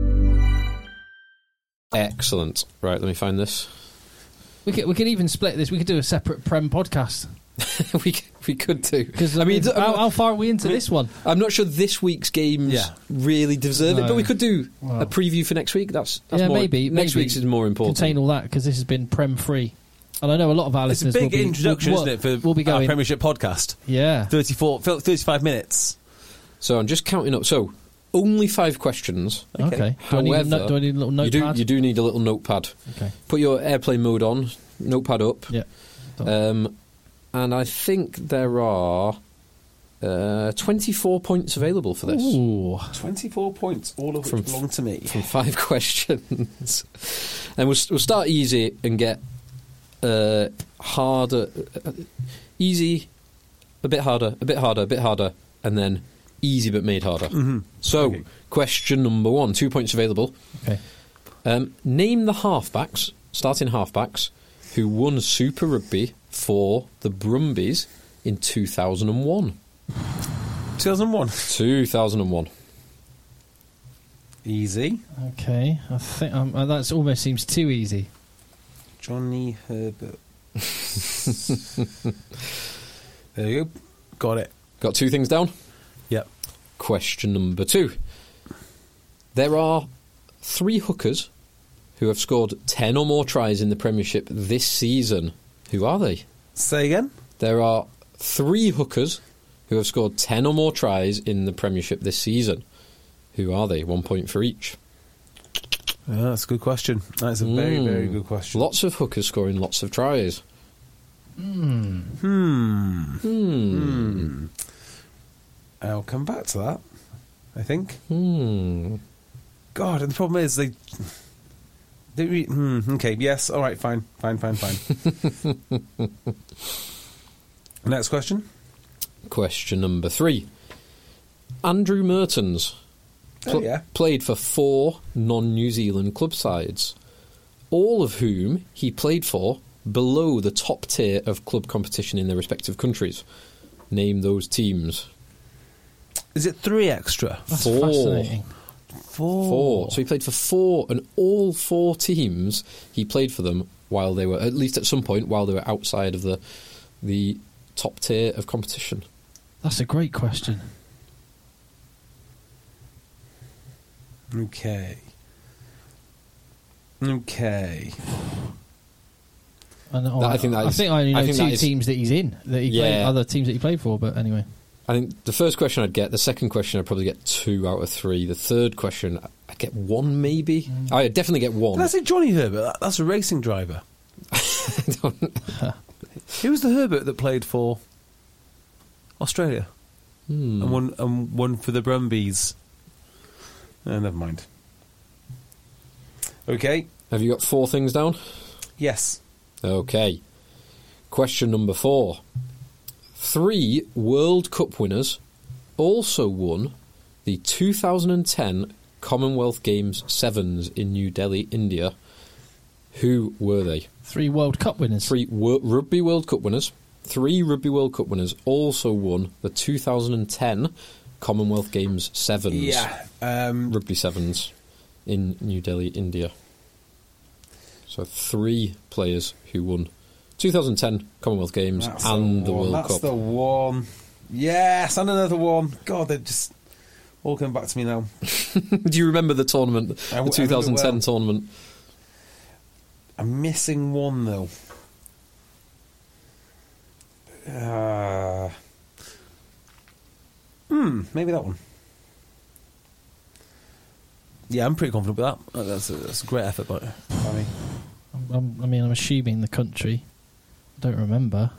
Excellent. Right, let me find this. We could, we could even split this. We could do a separate Prem podcast. we c- we could do. Because I mean, how, I'm, how far are we into this one? I'm not sure this week's games Yeah. really deserve it, No. but we could do Well. a preview for next week. That's, that's yeah, more, maybe. Next maybe week's is more important. Contain all that because this has been Prem free. And I know a lot of our It's a listeners big will be, introduction, will, isn't it, for we'll be our going, Premiership podcast. yeah. thirty-four, thirty-five minutes. So I'm just counting up. So only five questions. Okay. Do, I need, a However, no- do I need a little you do notepad? you do need a little notepad. Okay. Put your airplane mode on, notepad up. Yeah. Um, and I think there are uh, twenty-four points available for this. Ooh. twenty-four points, all of which From- belong to me. From five questions. And we'll, we'll start easy and get uh, harder, uh, easy, a bit harder, a bit harder, a bit harder, and then easy but made harder. Mm-hmm. So, Okay. question number one, two points available. Okay. Um, name the halfbacks, starting halfbacks, who won Super Rugby for the Brumbies in two thousand one. two thousand one. two thousand one. Easy. Okay. I think um, uh, that almost seems too easy. Johnny Herbert. There you go. Got it. Got two things down? Yep. Question number two. There are three hookers who have scored ten or more tries in the Premiership this season. Who are they? Say again. There are three hookers who have scored ten or more tries in the Premiership this season. Who are they? One point for each. Oh, that's a good question. That's a very, Mm. very good question. Lots of hookers scoring lots of tries. Hmm. Hmm. Hmm. I'll come back to that, I think. Hmm. God, and the problem is they... they re- hmm, okay, yes, all right, fine, fine, fine, fine. Next question. Question number three. Andrew Mertens Oh, pl- yeah. played for four non-New Zealand club sides, all of whom he played for below the top tier of club competition in their respective countries. Name those teams. Is it three extra? That's Four. fascinating. Four. Four. So he played for four, and all four teams he played for them while they were, at least at some point, while they were outside of the the top tier of competition. That's a great question. Okay. Okay. I, know, That- I think that I is- think I only know I think two that is- teams that he's in, that he Yeah. played, other teams that he played for, but anyway. I think the first question I'd get, the second question I'd probably get two out of three. The third question, I'd get one maybe. Mm. I'd definitely get one. Did I say Johnny Herbert? That, that's a racing driver. Who was the Herbert that played for Australia? Hmm. And one, and one for the Brumbies. Uh, never mind. Okay. Have you got four things down? Yes. Okay. Question number four. Three World Cup winners also won the two thousand ten Commonwealth Games Sevens in New Delhi, India. Who were they? Three World Cup winners. Three wor- Rugby World Cup winners. Three Rugby World Cup winners also won the two thousand ten Commonwealth Games Sevens. Yeah. Um, Rugby Sevens in New Delhi, India. So three players who won two thousand ten Commonwealth Games that's and the, the World that's Cup. That's the one. Yes, and another one. God, they're just all coming back to me now. Do you remember the tournament, I, the twenty ten well. tournament? I'm missing one though. Uh, hmm, maybe that one. Yeah, I'm pretty confident with that. That's a, that's a great effort by, by me. I'm, I mean, I'm assuming the country. I don't remember.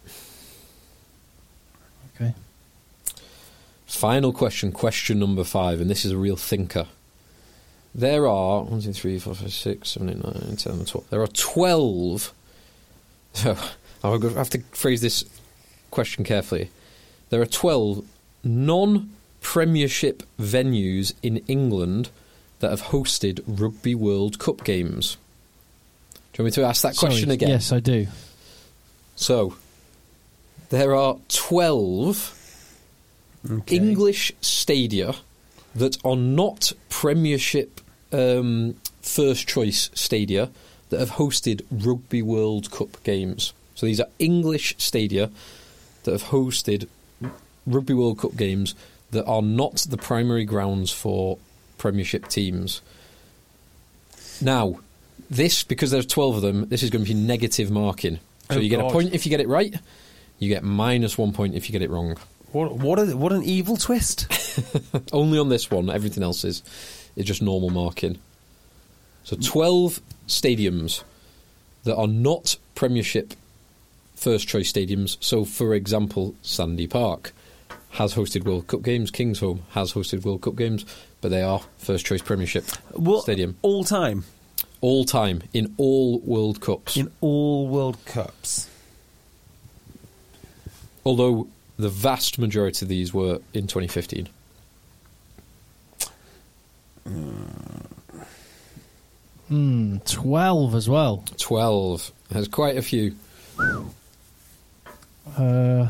Okay. Final question, question number five, and this is a real thinker. There are one, two, three, four, five, six, seven, eight, nine, ten, eleven, twelve. There are twelve. So I'll have to phrase this question carefully. There are twelve non-Premiership venues in England that have hosted Rugby World Cup games. Do you want me to ask that Sorry, question again? Yes, I do. So, there are twelve okay. English stadia that are not Premiership um, first choice stadia that have hosted Rugby World Cup games. So these are English stadia that have hosted Rugby World Cup games that are not the primary grounds for Premiership teams. Now, this, because there's twelve of them, this is going to be negative marking. So oh you get God. a point if you get it right, you get minus one point if you get it wrong. What what, a, what an evil twist. Only on this one, everything else is, is just normal marking. So twelve stadiums that are not Premiership first choice stadiums. So, for example, Sandy Park has hosted World Cup games, Kingsholm has hosted World Cup games, but they are first choice Premiership what, stadium. All time? All time, in all World Cups. In all World Cups. Although the vast majority of these were in twenty fifteen. Hmm, twelve as well. twelve. There's quite a few. Uh,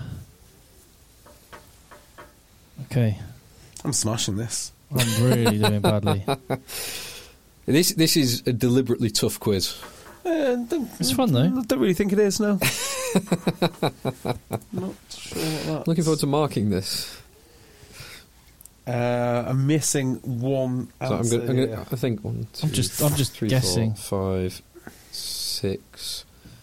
okay. I'm smashing this. I'm really doing badly. This this is a deliberately tough quiz. Uh, it's fun though. I don't really think it is, no. Not sure what that's. Looking forward to marking this. Uh, I'm missing one So I'm answer gonna, I'm gonna, here. I think one, two, I'm just, I'm just three, guessing. four, five, six.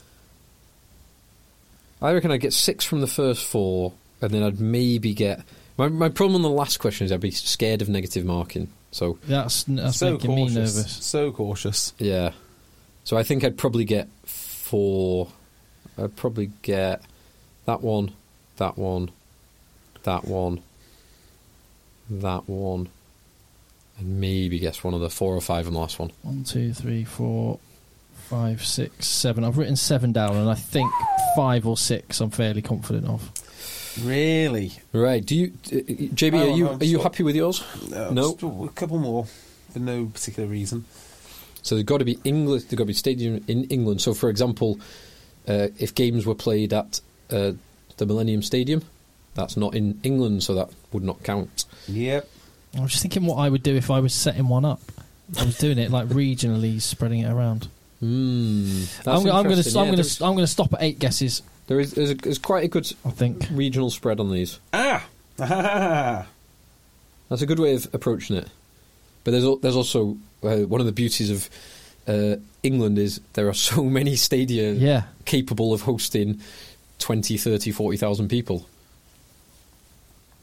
I reckon I'd get six from the first four, and then I'd maybe get. My my problem on the last question is I'd be scared of negative marking. So That's that's so making cautious. me nervous. So cautious. yeah, so I think I'd probably get four. I'd probably get that one, that one, that one, that one, and maybe guess one of the four or five on the last one. One, two, three, four, five, six, seven. I've written seven down, and I think five or six I'm fairly confident of. Really? Right. Do you, uh, J B? Oh, are you no, are you stop. happy with yours? No. No? Just a couple more for no particular reason. So they've got to be English. They've got to be stadium in England. So, for example, uh, if games were played at uh, the Millennium Stadium, that's not in England, so that would not count. Yep. I was just thinking what I would do if I was setting one up. I was doing it like regionally, spreading it around. Hmm. I'm, I'm going to. Yeah, I'm going there's- to. I'm going to stop at eight guesses. There is there's, a, there's quite a good I think. regional spread on these. Ah! That's a good way of approaching it. But there's al- there's also uh, one of the beauties of uh, England is there are so many stadia Yeah. capable of hosting twenty, thirty, forty thousand people.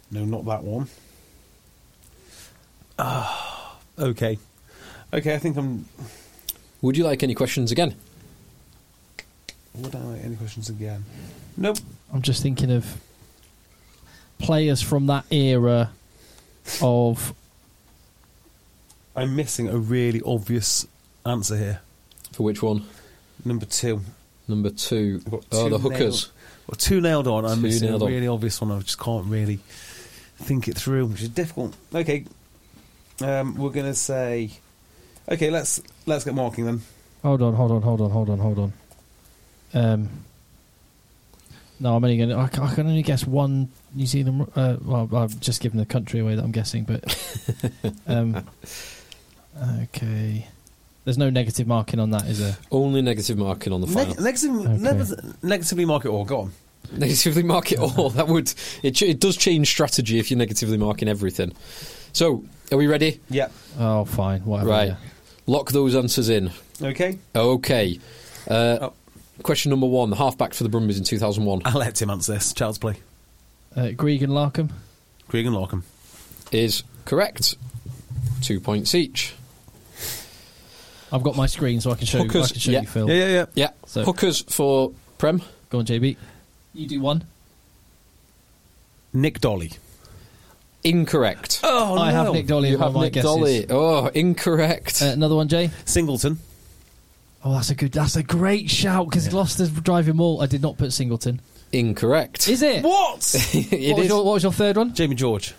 No, not that one. Ah, okay. Okay, I think I'm... Would you like any questions again? Would I like any questions again? Nope. I'm just thinking of players from that era of... I'm missing a really obvious answer here. For which one? Number two. Number two. I've got Oh, two the hookers. Nailed, well, two nailed on. I'm Two missing a nailed on. really obvious one. I just can't really think it through, which is difficult. Okay. Um, we're going to say... Okay, let's let's get marking then. Hold on, hold on, hold on, hold on, hold on. Um, no, I'm only going to... I can I can only guess one New Zealand... Uh, well, I've just given the country away that I'm guessing, but... um, okay. There's no negative marking on that, is there? Only negative marking on the final. Neg- negative, Okay. never, negatively mark it all. Go on. Negatively mark it all. That would it. Ch- it does change strategy if you're negatively marking everything. So, are we ready? Yeah. Oh, fine, whatever. Right. yeah. Lock those answers in. Okay. Okay. Uh, Oh. Question number one: the halfback for the Brumbies in two thousand one I'll let Tim answer this. Child's play. Uh, Greig and Larkham. Greig and Larkham. is correct. Two points each. I've got my screen so I can show, Hookers, I can show yeah. you, Phil. Yeah, yeah, yeah. Yeah. So- Hookers for Prem. Go on, J B. You do one. Nick Dolly. Incorrect. Oh, I have Nick Dolly You in one have of my Nick guesses. Dolly. Oh, incorrect. Uh, another one, Jay. Singleton. Oh, that's a good. That's a great shout because he lost his driving maul. I did not put Singleton. Incorrect. Is it? What? It what, was is. your, what was your third one? Jamie George.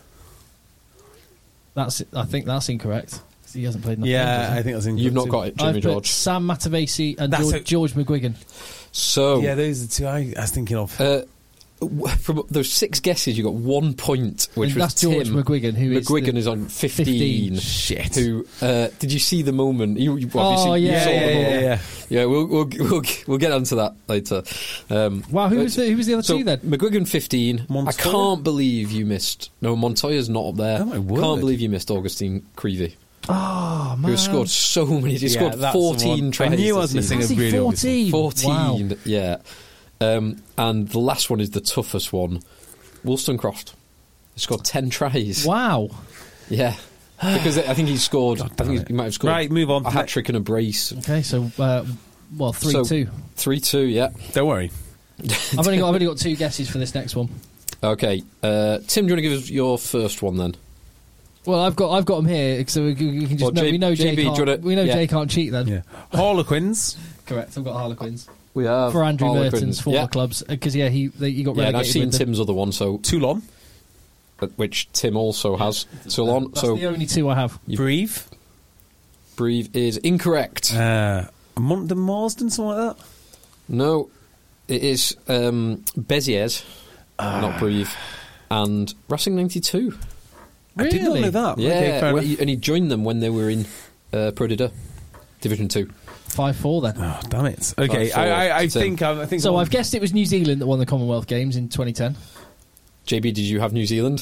That's. I think that's incorrect. He hasn't played enough games, Yeah, has he? I think that's incorrect. You've not too. got it, I've Jimmy put George. Sam Matavesi and That's George, a- George McGuigan. So, Yeah, those are the two I, I was thinking of. uh, w- from those six guesses, you got one point, which And was that's George Tim. McGuigan, who is McGuigan the is on fifteen. fifteen. Shit. Who uh, did you see the moment? You, you, Oh, obviously, you yeah, saw yeah, the yeah, moment. yeah. Yeah, we'll we'll we'll, we'll get onto that later. Um, Wow, who was the who was the other so two then? McGuigan fifteen. Montoya? I can't believe you missed. No, Montoya's not up there. Oh, my word. Can't believe you missed Augustine Creevy, Oh man, who has scored so many. He Yeah, scored that's the fourteen one. tries. I knew I this was missing season. Has a he really obvious fourteen? fourteen, Wow. yeah. Um, and the last one is the toughest one. Wollstonecroft. He scored ten tries. Wow. Yeah. Because I think he scored, I think he might have scored Right, move on. a hat trick and a brace. Okay, so uh, well, three So- two. three two, yeah. Don't worry. I've only got I've only got two guesses for this next one. Okay. Uh, Tim, do you want to give us your first one then? Well, I've got I've got them here, so we, we can just Well, know, J- we know Jay J B, do you can't, wanna- we know yeah. Jay can't cheat then. Yeah. Harlequins. Correct. I've got Harlequins We have. for Andrew Harlequins. Merton's former yeah. clubs because yeah he they, he got Yeah, and relegated. I've seen with them. Tim's other one, so Toulon. uh, which Tim also has. Toulon. That's So the only two I have. Breve. Breve is incorrect. Uh, Mont de Marsden, something like that. No, it is um, Beziers, not Breve, and Racing ninety-two. I did not Really? know that. Yeah, Okay, fair well, enough. he- and he joined them when they were in uh, Pro D two, Division Two. Five four then. Oh, damn it. Okay, Five, four, I, I, I Tim. think I, I think So one- I've guessed it was New Zealand that won the Commonwealth Games in twenty ten. J B, did you have New Zealand?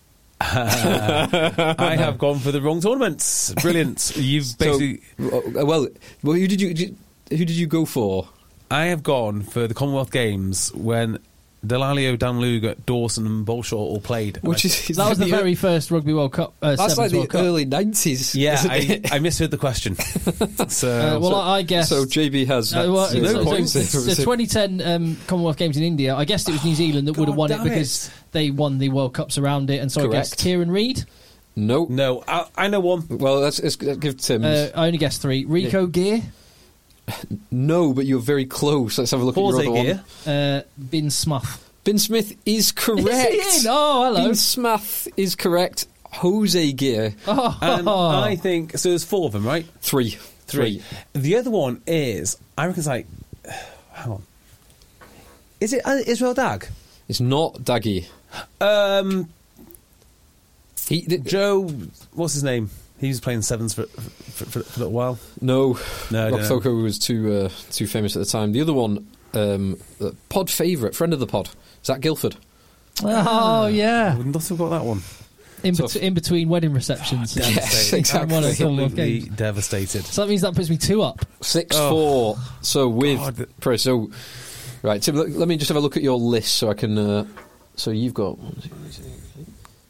I have gone for the wrong tournament. Brilliant. You've basically. So, uh, well, well, who did you did, who did you go for? I have gone for the Commonwealth Games when Delalio, Dan Luger, Dawson, and Bolshaw all played. And Which I- is, is That was the the very first Rugby World Cup. Uh, that's like Sevens the World Cup. early nineties. yeah, isn't I, it? I misheard the question. so, Uh, well, so- I, I guess. So J B has Uh, well, No so- points. so the twenty ten um, Commonwealth Games in India, I guessed it was New Zealand that would have God won it damn because it. they won the World Cups around it, and so Correct. I guessed Kieran Reid. no. no, I, I know one. Well, let's, let's give Tim. Uh, I only guessed three. Rico Gear, no, but you're very close. Let's have a look Pause at your other Gear. one. uh, Bin Smuth. Bin Smith is correct. Is he in? Oh, hello. Bin Smith is correct. Jose Gear, Oh, And I think so. There's four of them, right? three. Three. The other one is I reckon it's like. Hang on. Is it uh, Israel Dag? It's not Daggy. Um, He, th- Joe, what's his name? He was playing sevens for for, for, for a little while. no, No, I Rob don't know. Thoko was too uh, too famous at the time. The other one, um, uh, pod favourite, friend of the pod, Zach Guilford. oh I yeah. would not have got that one. In, So- bet- in between wedding receptions. Yes, Devastating. exactly. One of the Commonwealth Absolutely Games. devastated. So that means that puts me two up. Six Oh. four. So with God. pro. So right, Tim. Let, let me just have a look at your list so I can. Uh, so you've got one, two, three,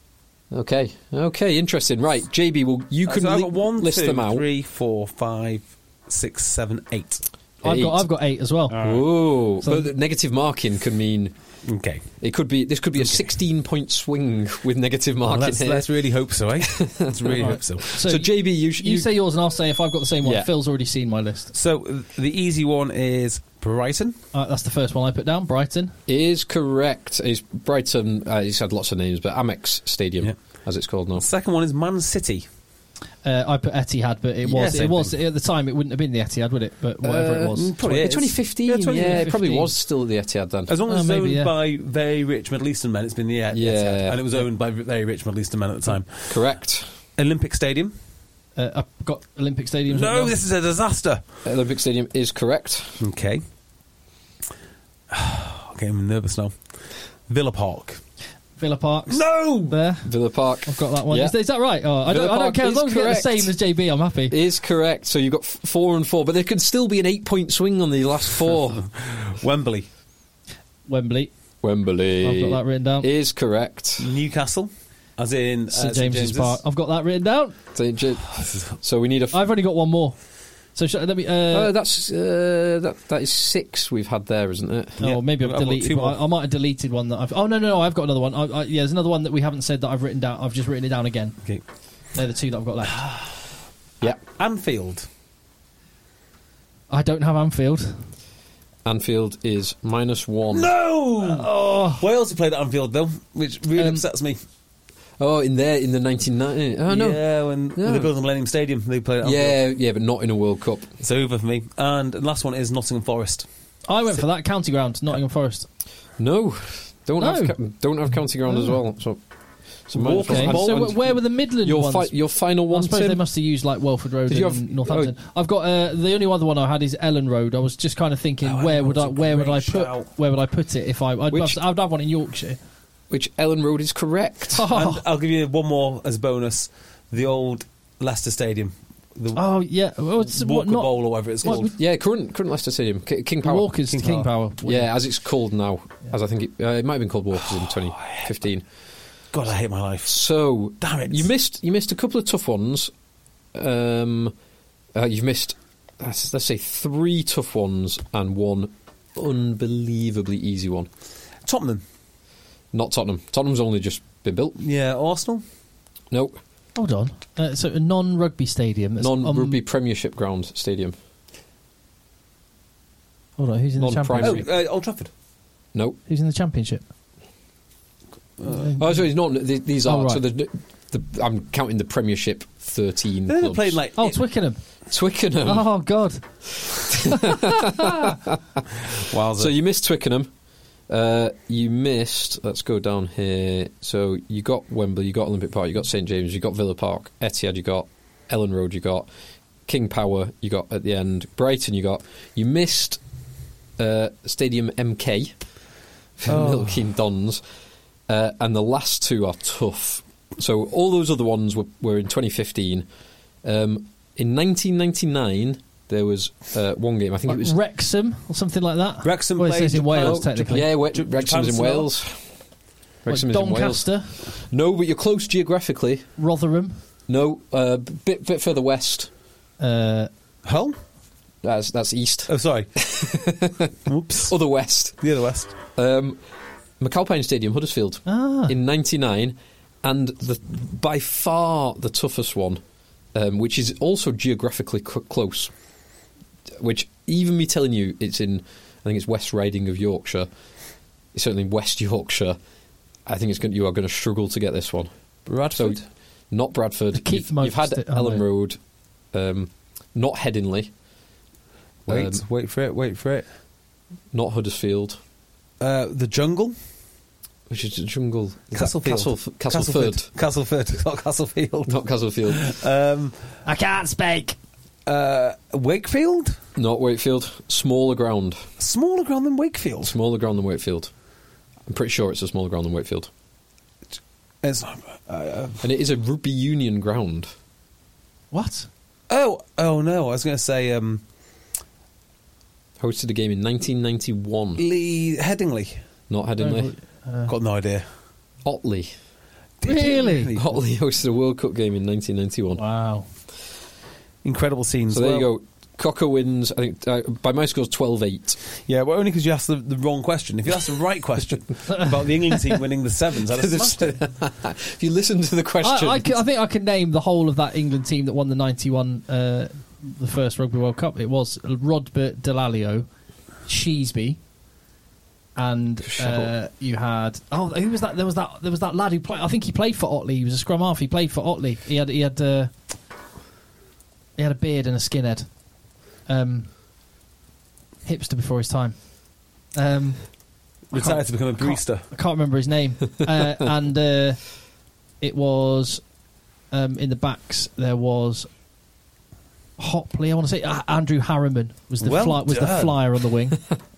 Okay, okay, interesting. Right, J B, well, you can so I've li- got one, list two, them out. three, four, five, six, seven, eight. I've Eight. got I've got eight as well. Ooh, So- but the negative marking can mean Okay. it could be. This could be a sixteen-point swing with negative Well, marking let's, here. let's really hope so, eh? Let's really hope so. So, So, J B, you, sh- you, you say yours and I'll say if I've got the same one. Yeah. Phil's already seen my list. So uh, the easy one is Brighton. Uh, that's the first one I put down. Brighton. is correct. Is Brighton? Uh, he's had lots of names, but Amex Stadium, Yeah. as it's called now. Second one is Man City. Uh, I put Etihad, but it Yeah, was same it was thing. at the time it wouldn't have been the Etihad, would it? But whatever it was. Uh, probably Yeah, is. twenty fifteen. Yeah, Yeah, twenty it probably fifteen. was still the Etihad then. As long as Oh, it's maybe, owned yeah. by very rich Middle Eastern men, it's been the Etihad. Yeah. And it was owned by very rich Middle Eastern men at the time. Correct. Olympic Stadium. Uh, I've got Olympic Stadium. No, this is a disaster. Olympic Stadium is correct. Okay. Okay, I'm nervous now. Villa Park. Villa Park. No! There. Villa Park I've got that one. Yeah. Is, is that right? Oh, I Villa don't, I don't Park care. As is long as we get the correct. same as J B, I'm happy. is correct. So you've got f- four and four, but there could still be an eight-point swing on the last four. Wembley. Wembley. Wembley I've got that written down. is correct. Newcastle. As in uh, St James's Park. I've got that written down. Saint Ja- So we need a. F- I've only got one more. So sh- let me. Uh, uh, that's uh, that. That is six we've had there, isn't it? oh, yeah, maybe I've, I've got deleted. two one. more. I, I might have deleted one that I've. Oh no, no, no! I've got another one. I, I, yeah, there's another one that we haven't said that I've written down. I've just written it down again. Okay. They're the two that I've got left. Yeah. Anfield. I don't have Anfield. Anfield is minus one. No! Oh, Wales have played at Anfield, though, which really Um, upsets me. Oh, in there in the nineteen ninety. Oh no. Yeah, when, when No. they built the Millennium Stadium, they played at Anfield. Yeah, yeah, but not in a World Cup. It's over for me. And the last one is Nottingham Forest. I went for that county ground, Nottingham Forest. No, don't No. have ca- don't have county ground as well. So, so minus Okay. one. So And wh- where were the Midland your ones? fi- your final I one, suppose they Tim? must have used like Welford Road Did you and have- Northampton. I've got uh, the only other one I had is Ellen Road. I was just kind of thinking Oh, where Ellen would I Road's a where would great I put shout. where would I put it if I I'd, Which- I'd have one in Yorkshire. Which Ellen Road is correct. And I'll give you one more as a bonus. The old Leicester Stadium. The Oh yeah, well, it's, Walker what, not Bowl or whatever it's what called. would- Yeah, current current Leicester Stadium, K- King Power. Walker's King King, Power. Power. Yeah, as it's called now, as I think it, uh, it might have been called Walker's in twenty fifteen. God, I hate my life. So, Damn it. you missed you missed a couple of tough ones. Um, uh, you've missed let's, let's say three tough ones and one unbelievably easy one. Tottenham. Not Tottenham. Tottenham's only just been built. Yeah, Arsenal. No, Hold on. Uh, so a non-rugby stadium. that's, non-rugby um, Premiership ground stadium. Hold on. Who's in the non-primary. championship? Oh, uh, Old Trafford. No. Who's in the championship? Oh, sorry, not th- these are. Oh, right. So the, the, I'm counting the Premiership thirteen. They never clubs. played like. Oh, it- Twickenham. Twickenham. Oh God. Wowza. So you missed Twickenham. Uh, you missed. Let's go down here. So you got Wembley, you got Olympic Park, you got St James, you got Villa Park, Etihad, you got Ellen Road, you got King Power, you got at the end Brighton, you got. You missed uh, Stadium M K for Oh. Milton Dons, uh, and the last two are tough. So all those other ones were, were in twenty fifteen. Um, in nineteen ninety-nine, there was uh, one game. I think Like it was. Wrexham or something like that. Wrexham Well, it played says in Japan- Wales, oh, technically. Yeah, we- J- Wrexham's in Japan Wales. Like Wrexham is in Wales. Doncaster, No, but you're close geographically. Rotherham. No, uh, bit bit further west. Uh, Hull? That's that's east. Oh, sorry. Oops. Other west. The other West. Um, McAlpine Stadium, Huddersfield, ah. in ninety-nine, and the by far the toughest one, um, which is also geographically cl- close. Which even me telling you it's in, I think it's West Riding of Yorkshire. It's certainly West Yorkshire. I think it's going, you are going to struggle to get this one. Bradford. So, not Bradford. The You've, Keithmost you've had sti- oh, Ellen no. Road. Um, not Headingley. wait, um, wait for it, wait for it. Not Huddersfield. Uh, the Jungle? Which is a jungle. Is that Castlefield. Castle, Castleford. Castleford. It's not Castlefield. Not Castlefield. Um, I can't speak. uh, Wakefield? Not Wakefield. Smaller ground. Smaller ground than Wakefield. Smaller ground than Wakefield. I'm pretty sure it's a smaller ground than Wakefield. It's not. Uh, And it is a rugby union ground. What? oh, oh no! I was going to say um, Hosted a game in nineteen ninety-one. Lee Headingley. Not Headingley. Uh, Got no idea. Otley. Really? Otley hosted a World Cup game in nineteen ninety-one. Wow. Incredible scenes. So there well. you go. Cocker wins, I think, uh, by my score, twelve eight. Yeah, well, only because you asked the, the wrong question. If you asked the right question about the England team winning the Sevens, I'd have smashed it. If you listen to the question... I, I, can, I think I can name the whole of that England team that won the ninety-one, uh, the first Rugby World Cup. It was Rodbert Delalio, Sheesby, and uh, you had... Oh, who was that? There was that There was that lad who played... I think he played for Otley. He was a scrum half. He played for Otley. He had... He had, uh, he had a beard and a skinhead. Um, hipster before his time. Um, Retired to become a barista. I can't remember his name. uh, and uh, it was um, in the backs. There was Hopley. I want to say uh, Andrew Harriman was the Well fly, was the done. flyer on the wing.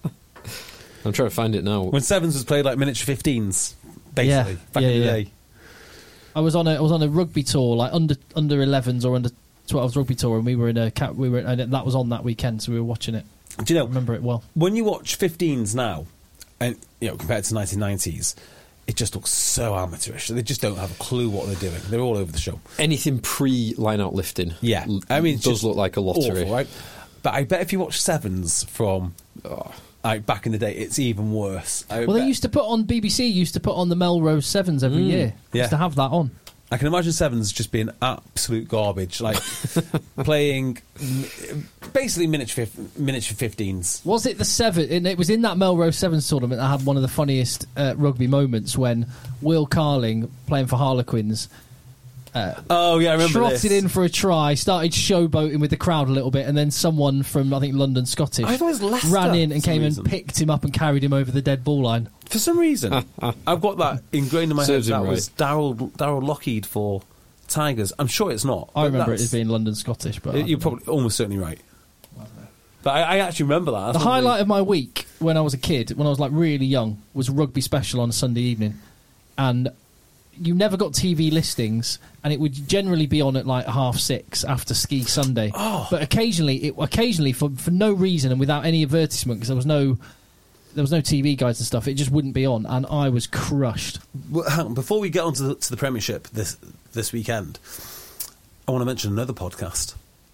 I'm trying to find it now. When Sevens was played like miniature fifteens, basically, Yeah, back yeah, in the yeah. day. I was on a I was on a rugby tour, like under under elevens or under twelves rugby tour, and we were in a cat. We were and that was on that weekend, so we were watching it. Do you know? I remember it well. When you watch fifteens now, and you know compared to nineteen nineties, it just looks so amateurish. They just don't have a clue what they're doing. They're all over the show. Anything pre-line-out lifting, Yeah, l- I mean, it does just look like a lottery. awful, right? But I bet if you watch Sevens from oh, like back in the day, it's even worse. I Well, bet- they used to put on B B C. Used to put on the Melrose Sevens every Mm, year. yeah. Used to have that on. I can imagine Sevens just being absolute garbage, like playing mm, basically miniature fif- miniature fifteens. Was it the seven? And it was in that Melrose Sevens tournament that had one of the funniest uh, rugby moments when Will Carling, playing for Harlequins, uh, Oh yeah, I remember trotted this. in for a try, started showboating with the crowd a little bit, and then someone from, I think, London Scottish I thought it was Leicester ran in and for some came reason. and picked him up and carried him over the dead ball line. For some reason, I've got that ingrained in my Serves head. him That right. was Daryl Daryl Lockheed for Tigers. I'm sure it's not. I but remember it that's- as being London Scottish, but I You're don't know. probably almost certainly right. But I, I actually remember that. The That's probably- highlight of my week when I was a kid, when I was like really young, was Rugby Special on a Sunday evening, and you never got T V listings, and it would generally be on at like half six after Ski Sunday. Oh. But occasionally, it occasionally for for no reason and without any advertisement, because there was no there was no T V guides and stuff, it just wouldn't be on, and I was crushed. Well, hang on, before we get on to the, to the Premiership this this weekend, I want to mention another podcast.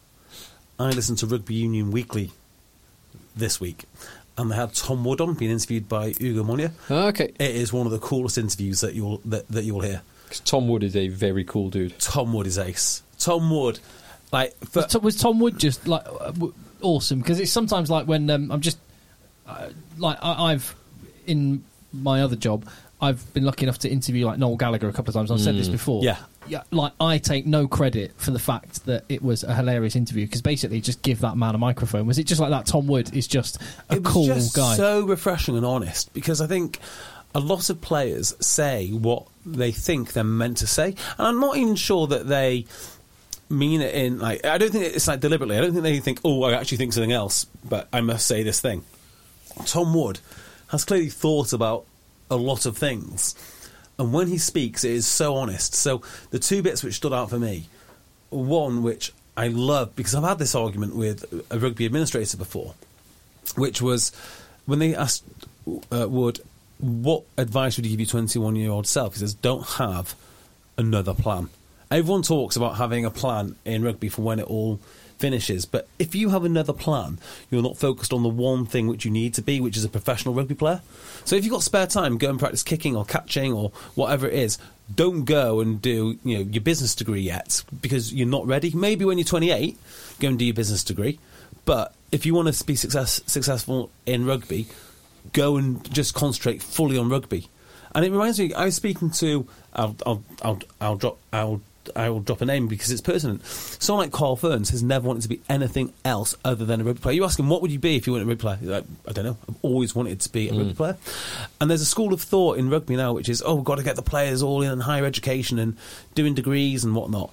I listened to Rugby Union Weekly this week, and they had Tom Wood on, being interviewed by Ugo Monia. Okay. It is one of the coolest interviews that you'll that, that you'll hear. 'Cause Tom Wood is a very cool dude. Tom Wood is ace. Tom Wood, like, for, Was, Tom, was Tom Wood just like uh, w- awesome? Because it's sometimes like when um, I'm just uh, like I, I've in my other job, I've been lucky enough to interview like Noel Gallagher a couple of times. I've said this before. Yeah. yeah. Like I take no credit for the fact that it was a hilarious interview, because basically just give that man a microphone. Was it just like that? Tom Wood is just a it was cool just guy. so refreshing and honest, because I think a lot of players say what they think they're meant to say, and I'm not even sure that they mean it in like, I don't think it's like deliberately. I don't think they think, oh, I actually think something else, but I must say this thing. Tom Wood has clearly thought about a lot of things, and when he speaks, it is so honest. So the two bits which stood out for me, one which I love, because I've had this argument with a rugby administrator before, which was when they asked uh, Wood, what advice would you give your twenty-one-year-old self? He says, don't have another plan. Everyone talks about having a plan in rugby for when it all finishes, but if you have another plan, you're not focused on the one thing which you need to be, which is a professional rugby player. So if you've got spare time, go and practice kicking or catching or whatever it is. Don't go and do, you know, your business degree yet, because you're not ready. Maybe when you're twenty-eight, go and do your business degree. But if you want to be success, successful in rugby, go and just concentrate fully on rugby. And it reminds me, I was speaking to, I'll, I'll, I'll, I'll drop, I'll, I will drop a name because it's pertinent. Someone like Carl Ferns has never wanted to be anything else other than a rugby player. You ask him, what would you be if you weren't a rugby player? He's like, I don't know. I've always wanted to be a mm. rugby player. And there's a school of thought in rugby now which is, oh, we've got to get the players all in higher education and doing degrees and whatnot.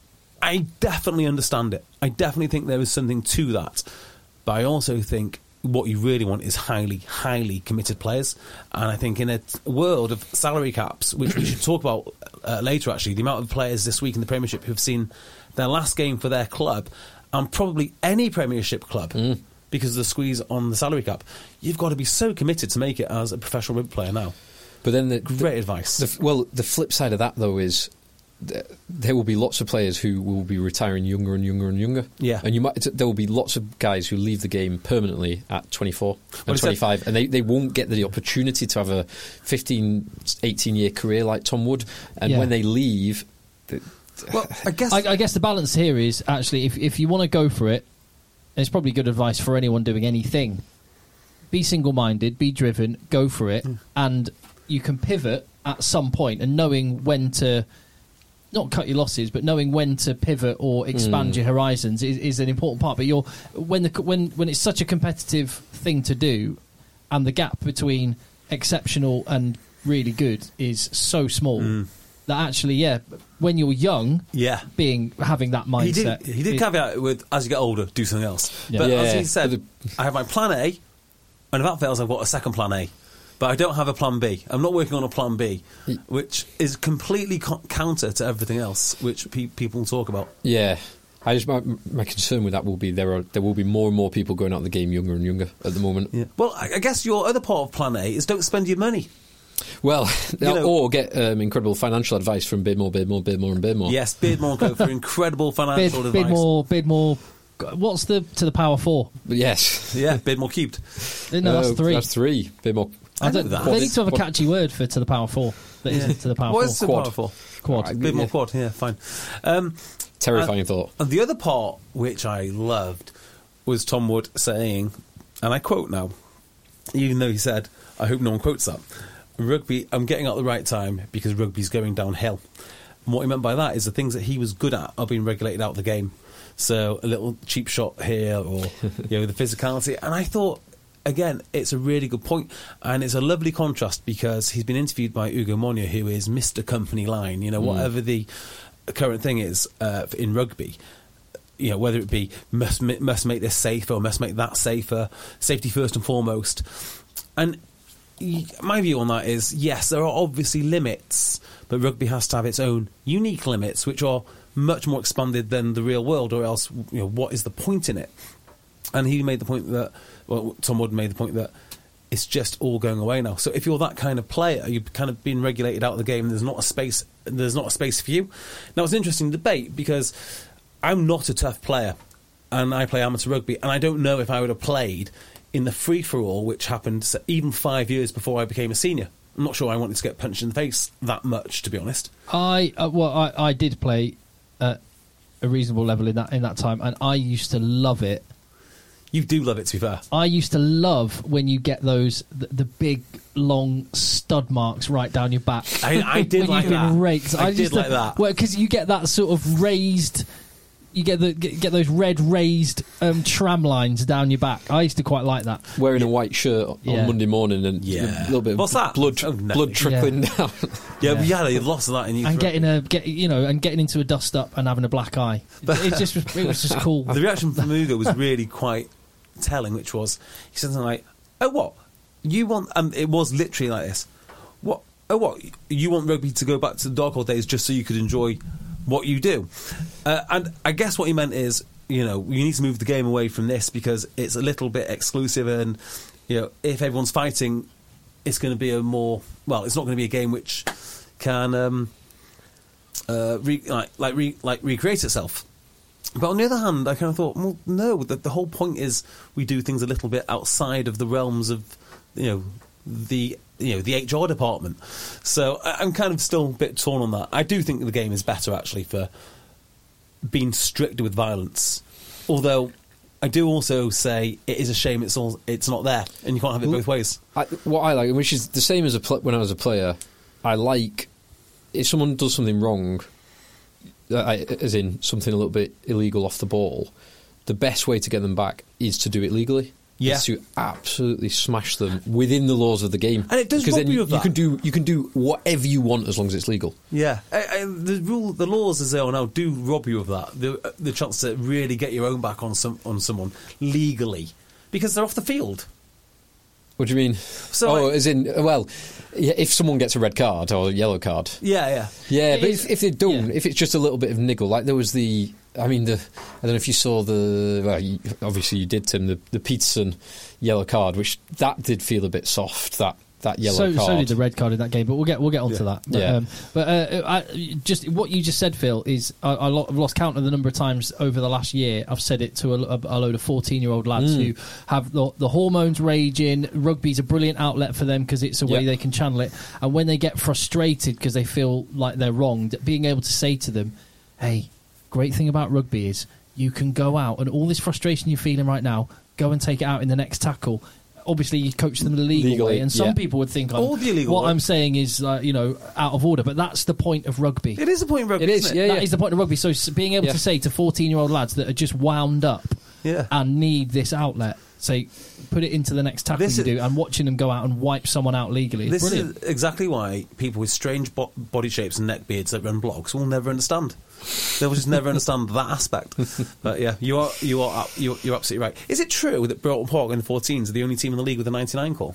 I definitely understand it. I definitely think there is something to that. But I also think what you really want is highly, highly committed players. And I think in a t- world of salary caps, which we should talk about uh, later actually, the amount of players this week in the Premiership who've seen their last game for their club, and probably any Premiership club, mm. because of the squeeze on the salary cap, you've got to be so committed to make it as a professional rugby player now. But then the, Great the, advice. The, well, the flip side of that though is th- there will be lots of players who will be retiring younger and younger and younger. Yeah. And you might there will be lots of guys who leave the game permanently at twenty-four Well, and it's twenty-five, and they, they won't get the opportunity to have a fifteen, eighteen year career like Tom would. And Yeah. when they leave, the, Well, I guess I, I guess the balance here is actually if if you want to go for it, it's probably good advice for anyone doing anything. Be single-minded, be driven, go for it, Mm. and you can pivot at some point. And knowing when to not cut your losses, but knowing when to pivot or expand Mm. your horizons is, is an important part. But you're when the when when it's such a competitive thing to do, and the gap between exceptional and really good is so small. Mm. That actually, yeah, when you're young, Yeah. being having that mindset. He did, he did it- caveat it with, as you get older, do something else. Yeah. But as Yeah. he said, I have my plan A, and if that fails, I've got a second plan A. But I don't have a plan B. I'm not working on a plan B, which is completely co- counter to everything else, which pe- people talk about. yeah. I just my, my concern with that will be there are there will be more and more people going out of the game younger and younger at the moment. Yeah. Well, I, I guess your other part of plan A is don't spend your money. Well, You know- or get um, incredible financial advice from Beardmore, Beardmore, Beardmore, and Beardmore. Yes, Beardmore go for incredible bid, financial advice. bid more, bid more. What's the to the power four? But yes. Yeah, Beardmore cubed. No, that's Uh, three. That's three. Beardmore. I know don't- that. They need to have a Quad- catchy word for to the power four. That isn't to the power What four. is the Quad. power for? Quad. Right. Beardmore Yeah. quad, yeah, fine. Um, Terrifying and, thought. And the other part, which I loved, was Tom Wood saying, and I quote now, even though he said, I hope no one quotes that, rugby, I'm getting out at the right time because rugby's going downhill. And what he meant by that is the things that he was good at are being regulated out of the game. So a little cheap shot here, or you know, the physicality. And I thought, again, it's a really good point, and it's a lovely contrast because he's been interviewed by Ugo Monio, who is Mister Company Line. You know, whatever the current thing is uh, in rugby, you know, whether it be must ma- must make this safer or must make that safer, safety first and foremost. And y- my view on that is, yes, there are obviously limits, but rugby has to have its own unique limits, which are much more expanded than the real world, or else, you know, what is the point in it? And he made the point that, well, Tom Wood made the point that it's just all going away now. So if you're that kind of player, you've kind of been regulated out of the game. There's not a space. There's not a space for you. Now it's an interesting debate because I'm not a tough player, and I play amateur rugby, and I don't know if I would have played in the free for all, which happened even five years before I became a senior. I'm not sure I wanted to get punched in the face that much, to be honest. I uh, well, I, I did play at a reasonable level in that in that time, and I used to love it. You do love it, to be fair. I used to love when you get those the, the big long stud marks right down your back. I, I did when like you've been that. raked. I, I did used to- like that. Well, because you get that sort of raised. You get the get, get those red raised um, tram lines down your back. I used to quite like that. Wearing a white shirt on Yeah. Monday morning and Yeah. a little bit of What's that? blood, Oh, no. blood trickling down. Yeah, but yeah, they lost that in you. And getting a get you know and getting into a dust up and having a black eye. It just was, it was just cool. The reaction from Ugo was really quite telling, which was he said something like, "Oh, what you want?" Um, it was literally like this. What? Oh, what you want rugby to go back to the dark old days just so you could enjoy what you do? Uh, and I guess what he meant is, you know, you need to move the game away from this because it's a little bit exclusive, and you know, if everyone's fighting, it's going to be a more well, it's not going to be a game which can um, uh, re- like like re- like recreate itself. But on the other hand, I kind of thought, well, no, the, the whole point is we do things a little bit outside of the realms of, you know, the you know the H R department. So I, I'm kind of still a bit torn on that. I do think the game is better actually for being stricter with violence, although I do also say it is a shame it's all it's not there, and you can't have it both ways. I, what I like, which is the same as a pl- when I was a player, I like if someone does something wrong, I, as in something a little bit illegal off the ball, the best way to get them back is to do it legally. Yeah. Is to absolutely smash them within the laws of the game, And it does because rob then you you, of you that. can do you can do whatever you want as long as it's legal. Yeah, I, I, the rule, the laws as they are now do rob you of that. The the chance to really get your own back on some on someone legally because they're off the field. What do you mean? So, oh, like- as in, well, yeah, if someone gets a red card or a yellow card, Yeah, yeah. yeah. It But is- if, if they don't, yeah. if it's just a little bit of niggle, like there was the, I mean, the, I don't know if you saw the, well, you, obviously you did, Tim, the, the Peterson yellow card, which that did feel a bit soft. That that yellow so, card. So did the red card in that game, but we'll get we'll get onto Yeah. that. But, Yeah. um, but uh, I, just what you just said, Phil, is I, I lo- I've lost count of the number of times over the last year I've said it to a, a, a load of fourteen-year-old lads Mm. who have the, the hormones raging. Rugby's a brilliant outlet for them because it's a way Yep. they can channel it. And when they get frustrated because they feel like they're wronged, being able to say to them, "Hey, great thing about rugby is you can go out and all this frustration you're feeling right now, go and take it out in the next tackle." Obviously, you coach them the legal Legally, way, and some yeah. people would think I'm, Or the illegal what way. I'm saying is, uh, you know, out of order. But that's the point of rugby. It is the point of rugby, It is, isn't yeah, it? yeah. That is the point of rugby. So s- being able Yeah. to say to fourteen-year-old lads that are just wound up Yeah. and need this outlet, say, put it into the next tackle This you is- do, and watching them go out and wipe someone out legally. It's This brilliant. is exactly why people with strange bo- body shapes and neck beards that run blogs will never understand. They will just never understand that aspect. But yeah, you are you are you're, you're absolutely right. Is it true that Broughton Park in the fourteens are the only team in the league with a ninety-nine call?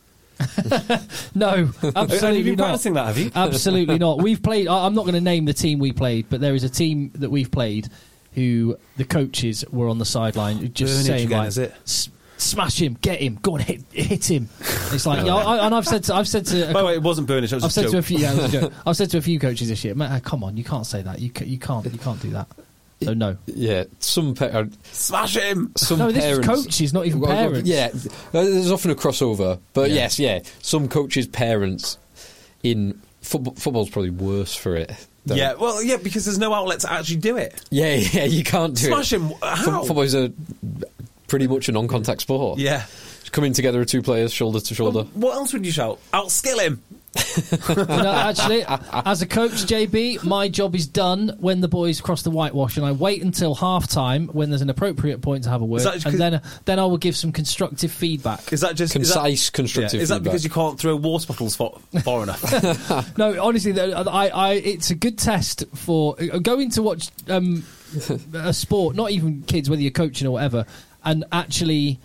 No, Have you absolutely been not. practicing that? Have you? Absolutely not. We've played. I- I'm not going to name the team we played, but there is a team that we've played who the coaches were on the sideline just Burnage saying again, like, is it? "S- "Smash him, get him, go on, hit, hit him." It's like, yeah, I, and I've said, to, I've said to, a By the way, it wasn't Burnage. It was I've just said joke. to a few, yeah, it was a joke. I've said to a few coaches this year, "Mate, uh, come on, you can't say that. You ca- you can't, you can't do that." So no, Yeah, some pa- uh, Smash him! some no, this parents. is coaches, not even Well, well, parents. Yeah, there's often a crossover, but Yeah. yes, yeah, some coaches' parents in football. Football's probably worse for it. though. Yeah, well, yeah, because there's no outlet to actually do it. yeah, yeah. You can't do Smash it. him! Fo- How? Football is a pretty much a non-contact sport. Yeah. Coming together of two players, shoulder to shoulder. What else would you shout? Outskill him! No, actually, as a coach, J B, my job is done when the boys cross the whitewash, and I wait until half time when there's an appropriate point to have a word, Is that just and 'cause- then then I will give some constructive feedback. Is that just Concise, Is that, constructive yeah, is that feedback. because you can't throw water bottles far, far enough? No, honestly, though, I, I, it's a good test for uh, going to watch um, a sport, not even kids, whether you're coaching or whatever, and actually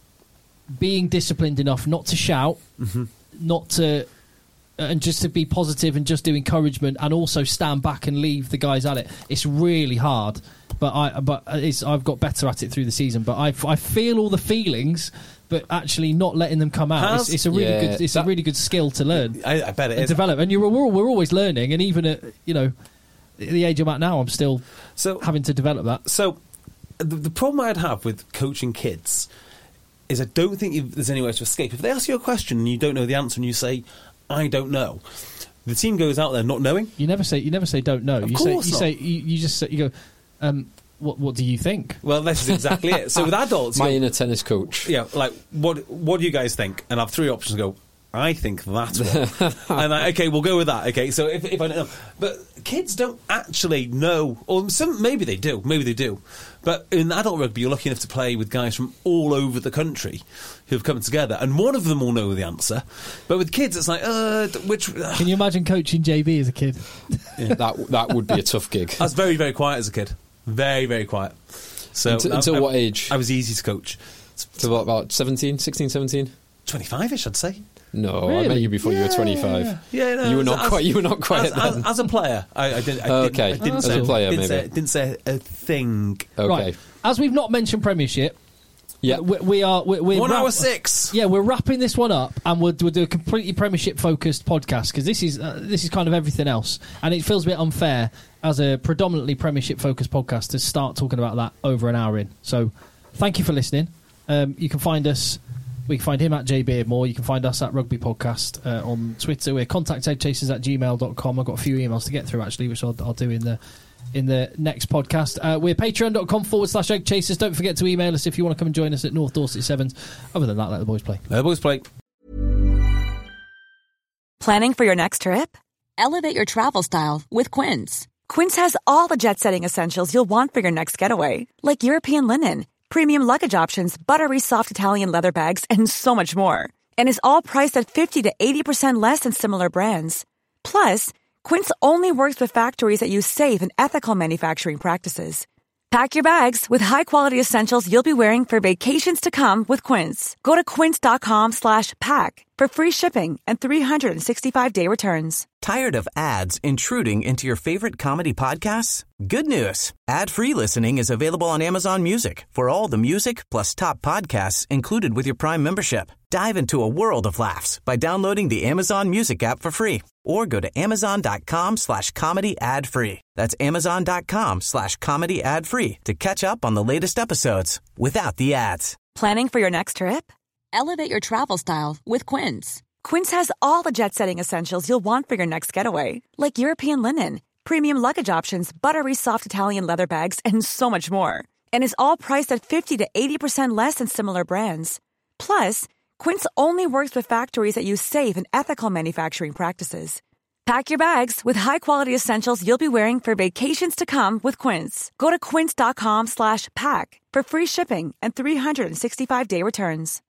being disciplined enough not to shout, Mm-hmm. not to. And just to be positive and just do encouragement, and also stand back and leave the guys at it. It's really hard, but I but it's, I've got better at it through the season. But I, I feel all the feelings, but actually not letting them come out. Has- It's, it's a really Yeah, good it's that- a really good skill to learn I, I bet it and is. develop. And you're we're, we're always learning, and even at you know the age I'm at now, I'm still So, having to develop that. so the, the problem I'd have with coaching kids is I don't think you, there's any way to escape. If they ask you a question and you don't know the answer and you say, I don't know, the team goes out there not knowing. You never say you never say don't know. Of you course say you not. say you, you just say, you go. Um, what what do you think? Well, this is exactly it. So with adults, My you go, inner tennis coach. yeah, like what what do you guys think? And I have three options. Go, I think that's one. And I, okay, we'll go with that. Okay, so if, if I don't know, but kids don't actually know, or some maybe they do, maybe they do. But in adult rugby, you're lucky enough to play with guys from all over the country who have come together, and one of them will know the answer. But with kids, it's like, uh, which uh, Can you imagine coaching J B as a kid? That that would be a tough gig. I was very very quiet as a kid, very very quiet. So Until- I- until I- what age? I was easy to coach. So what, about seventeen, sixteen, seventeen? twenty-five-ish, I'd say. No, I Really? met you before you were twenty-five. Yeah, no, you were as- not as- quite. You were not quite as, then. as, as a player, I, I didn't. I Oh, didn't, okay. I didn't As say a player, didn't maybe. Say, didn't say a thing. Okay. Right. As we've not mentioned Premiership, Yeah. we, we are we, we're One wrap- hour six. Yeah, we're wrapping this one up, and we'll, we'll do a completely Premiership focused podcast because this is uh, this is kind of everything else, and it feels a bit unfair as a predominantly Premiership focused podcast to start talking about that over an hour in. So, thank you for listening. Um, you can find us. We can find him at J Beardmore. You can find us at Rugby Podcast uh, on Twitter. We're contact headchasers at gmail dot com. I've got a few emails to get through, actually, which I'll, I'll do in the in the next podcast. Uh, we're patreon.com forward slash egg chasers. Don't forget to email us if you want to come and join us at North Dorset Sevens. Other than that, let the boys play. Uh, boys play. Planning for your next trip? Elevate your travel style with Quince. Quince has all the jet-setting essentials you'll want for your next getaway, like European linen, premium luggage options, buttery soft Italian leather bags, and so much more. And is all priced at fifty to eighty percent less than similar brands. Plus, Quince only works with factories that use safe and ethical manufacturing practices. Pack your bags with high-quality essentials you'll be wearing for vacations to come with Quince. Go to quince.com slash pack for free shipping and three sixty-five day returns. Tired of ads intruding into your favorite comedy podcasts? Good news. Ad-free listening is available on Amazon Music for all the music plus top podcasts included with your Prime membership. Dive into a world of laughs by downloading the Amazon Music app for free or go to amazon.com slash comedy ad free. That's amazon.com slash comedy ad free to catch up on the latest episodes without the ads. Planning for your next trip? Elevate your travel style with Quince. Quince has all the jet-setting essentials you'll want for your next getaway, like European linen, premium luggage options, buttery soft Italian leather bags, and so much more. And is all priced at fifty to eighty percent less than similar brands. Plus, Quince only works with factories that use safe and ethical manufacturing practices. Pack your bags with high-quality essentials you'll be wearing for vacations to come with Quince. Go to quince.com slash pack for free shipping and three sixty-five day returns.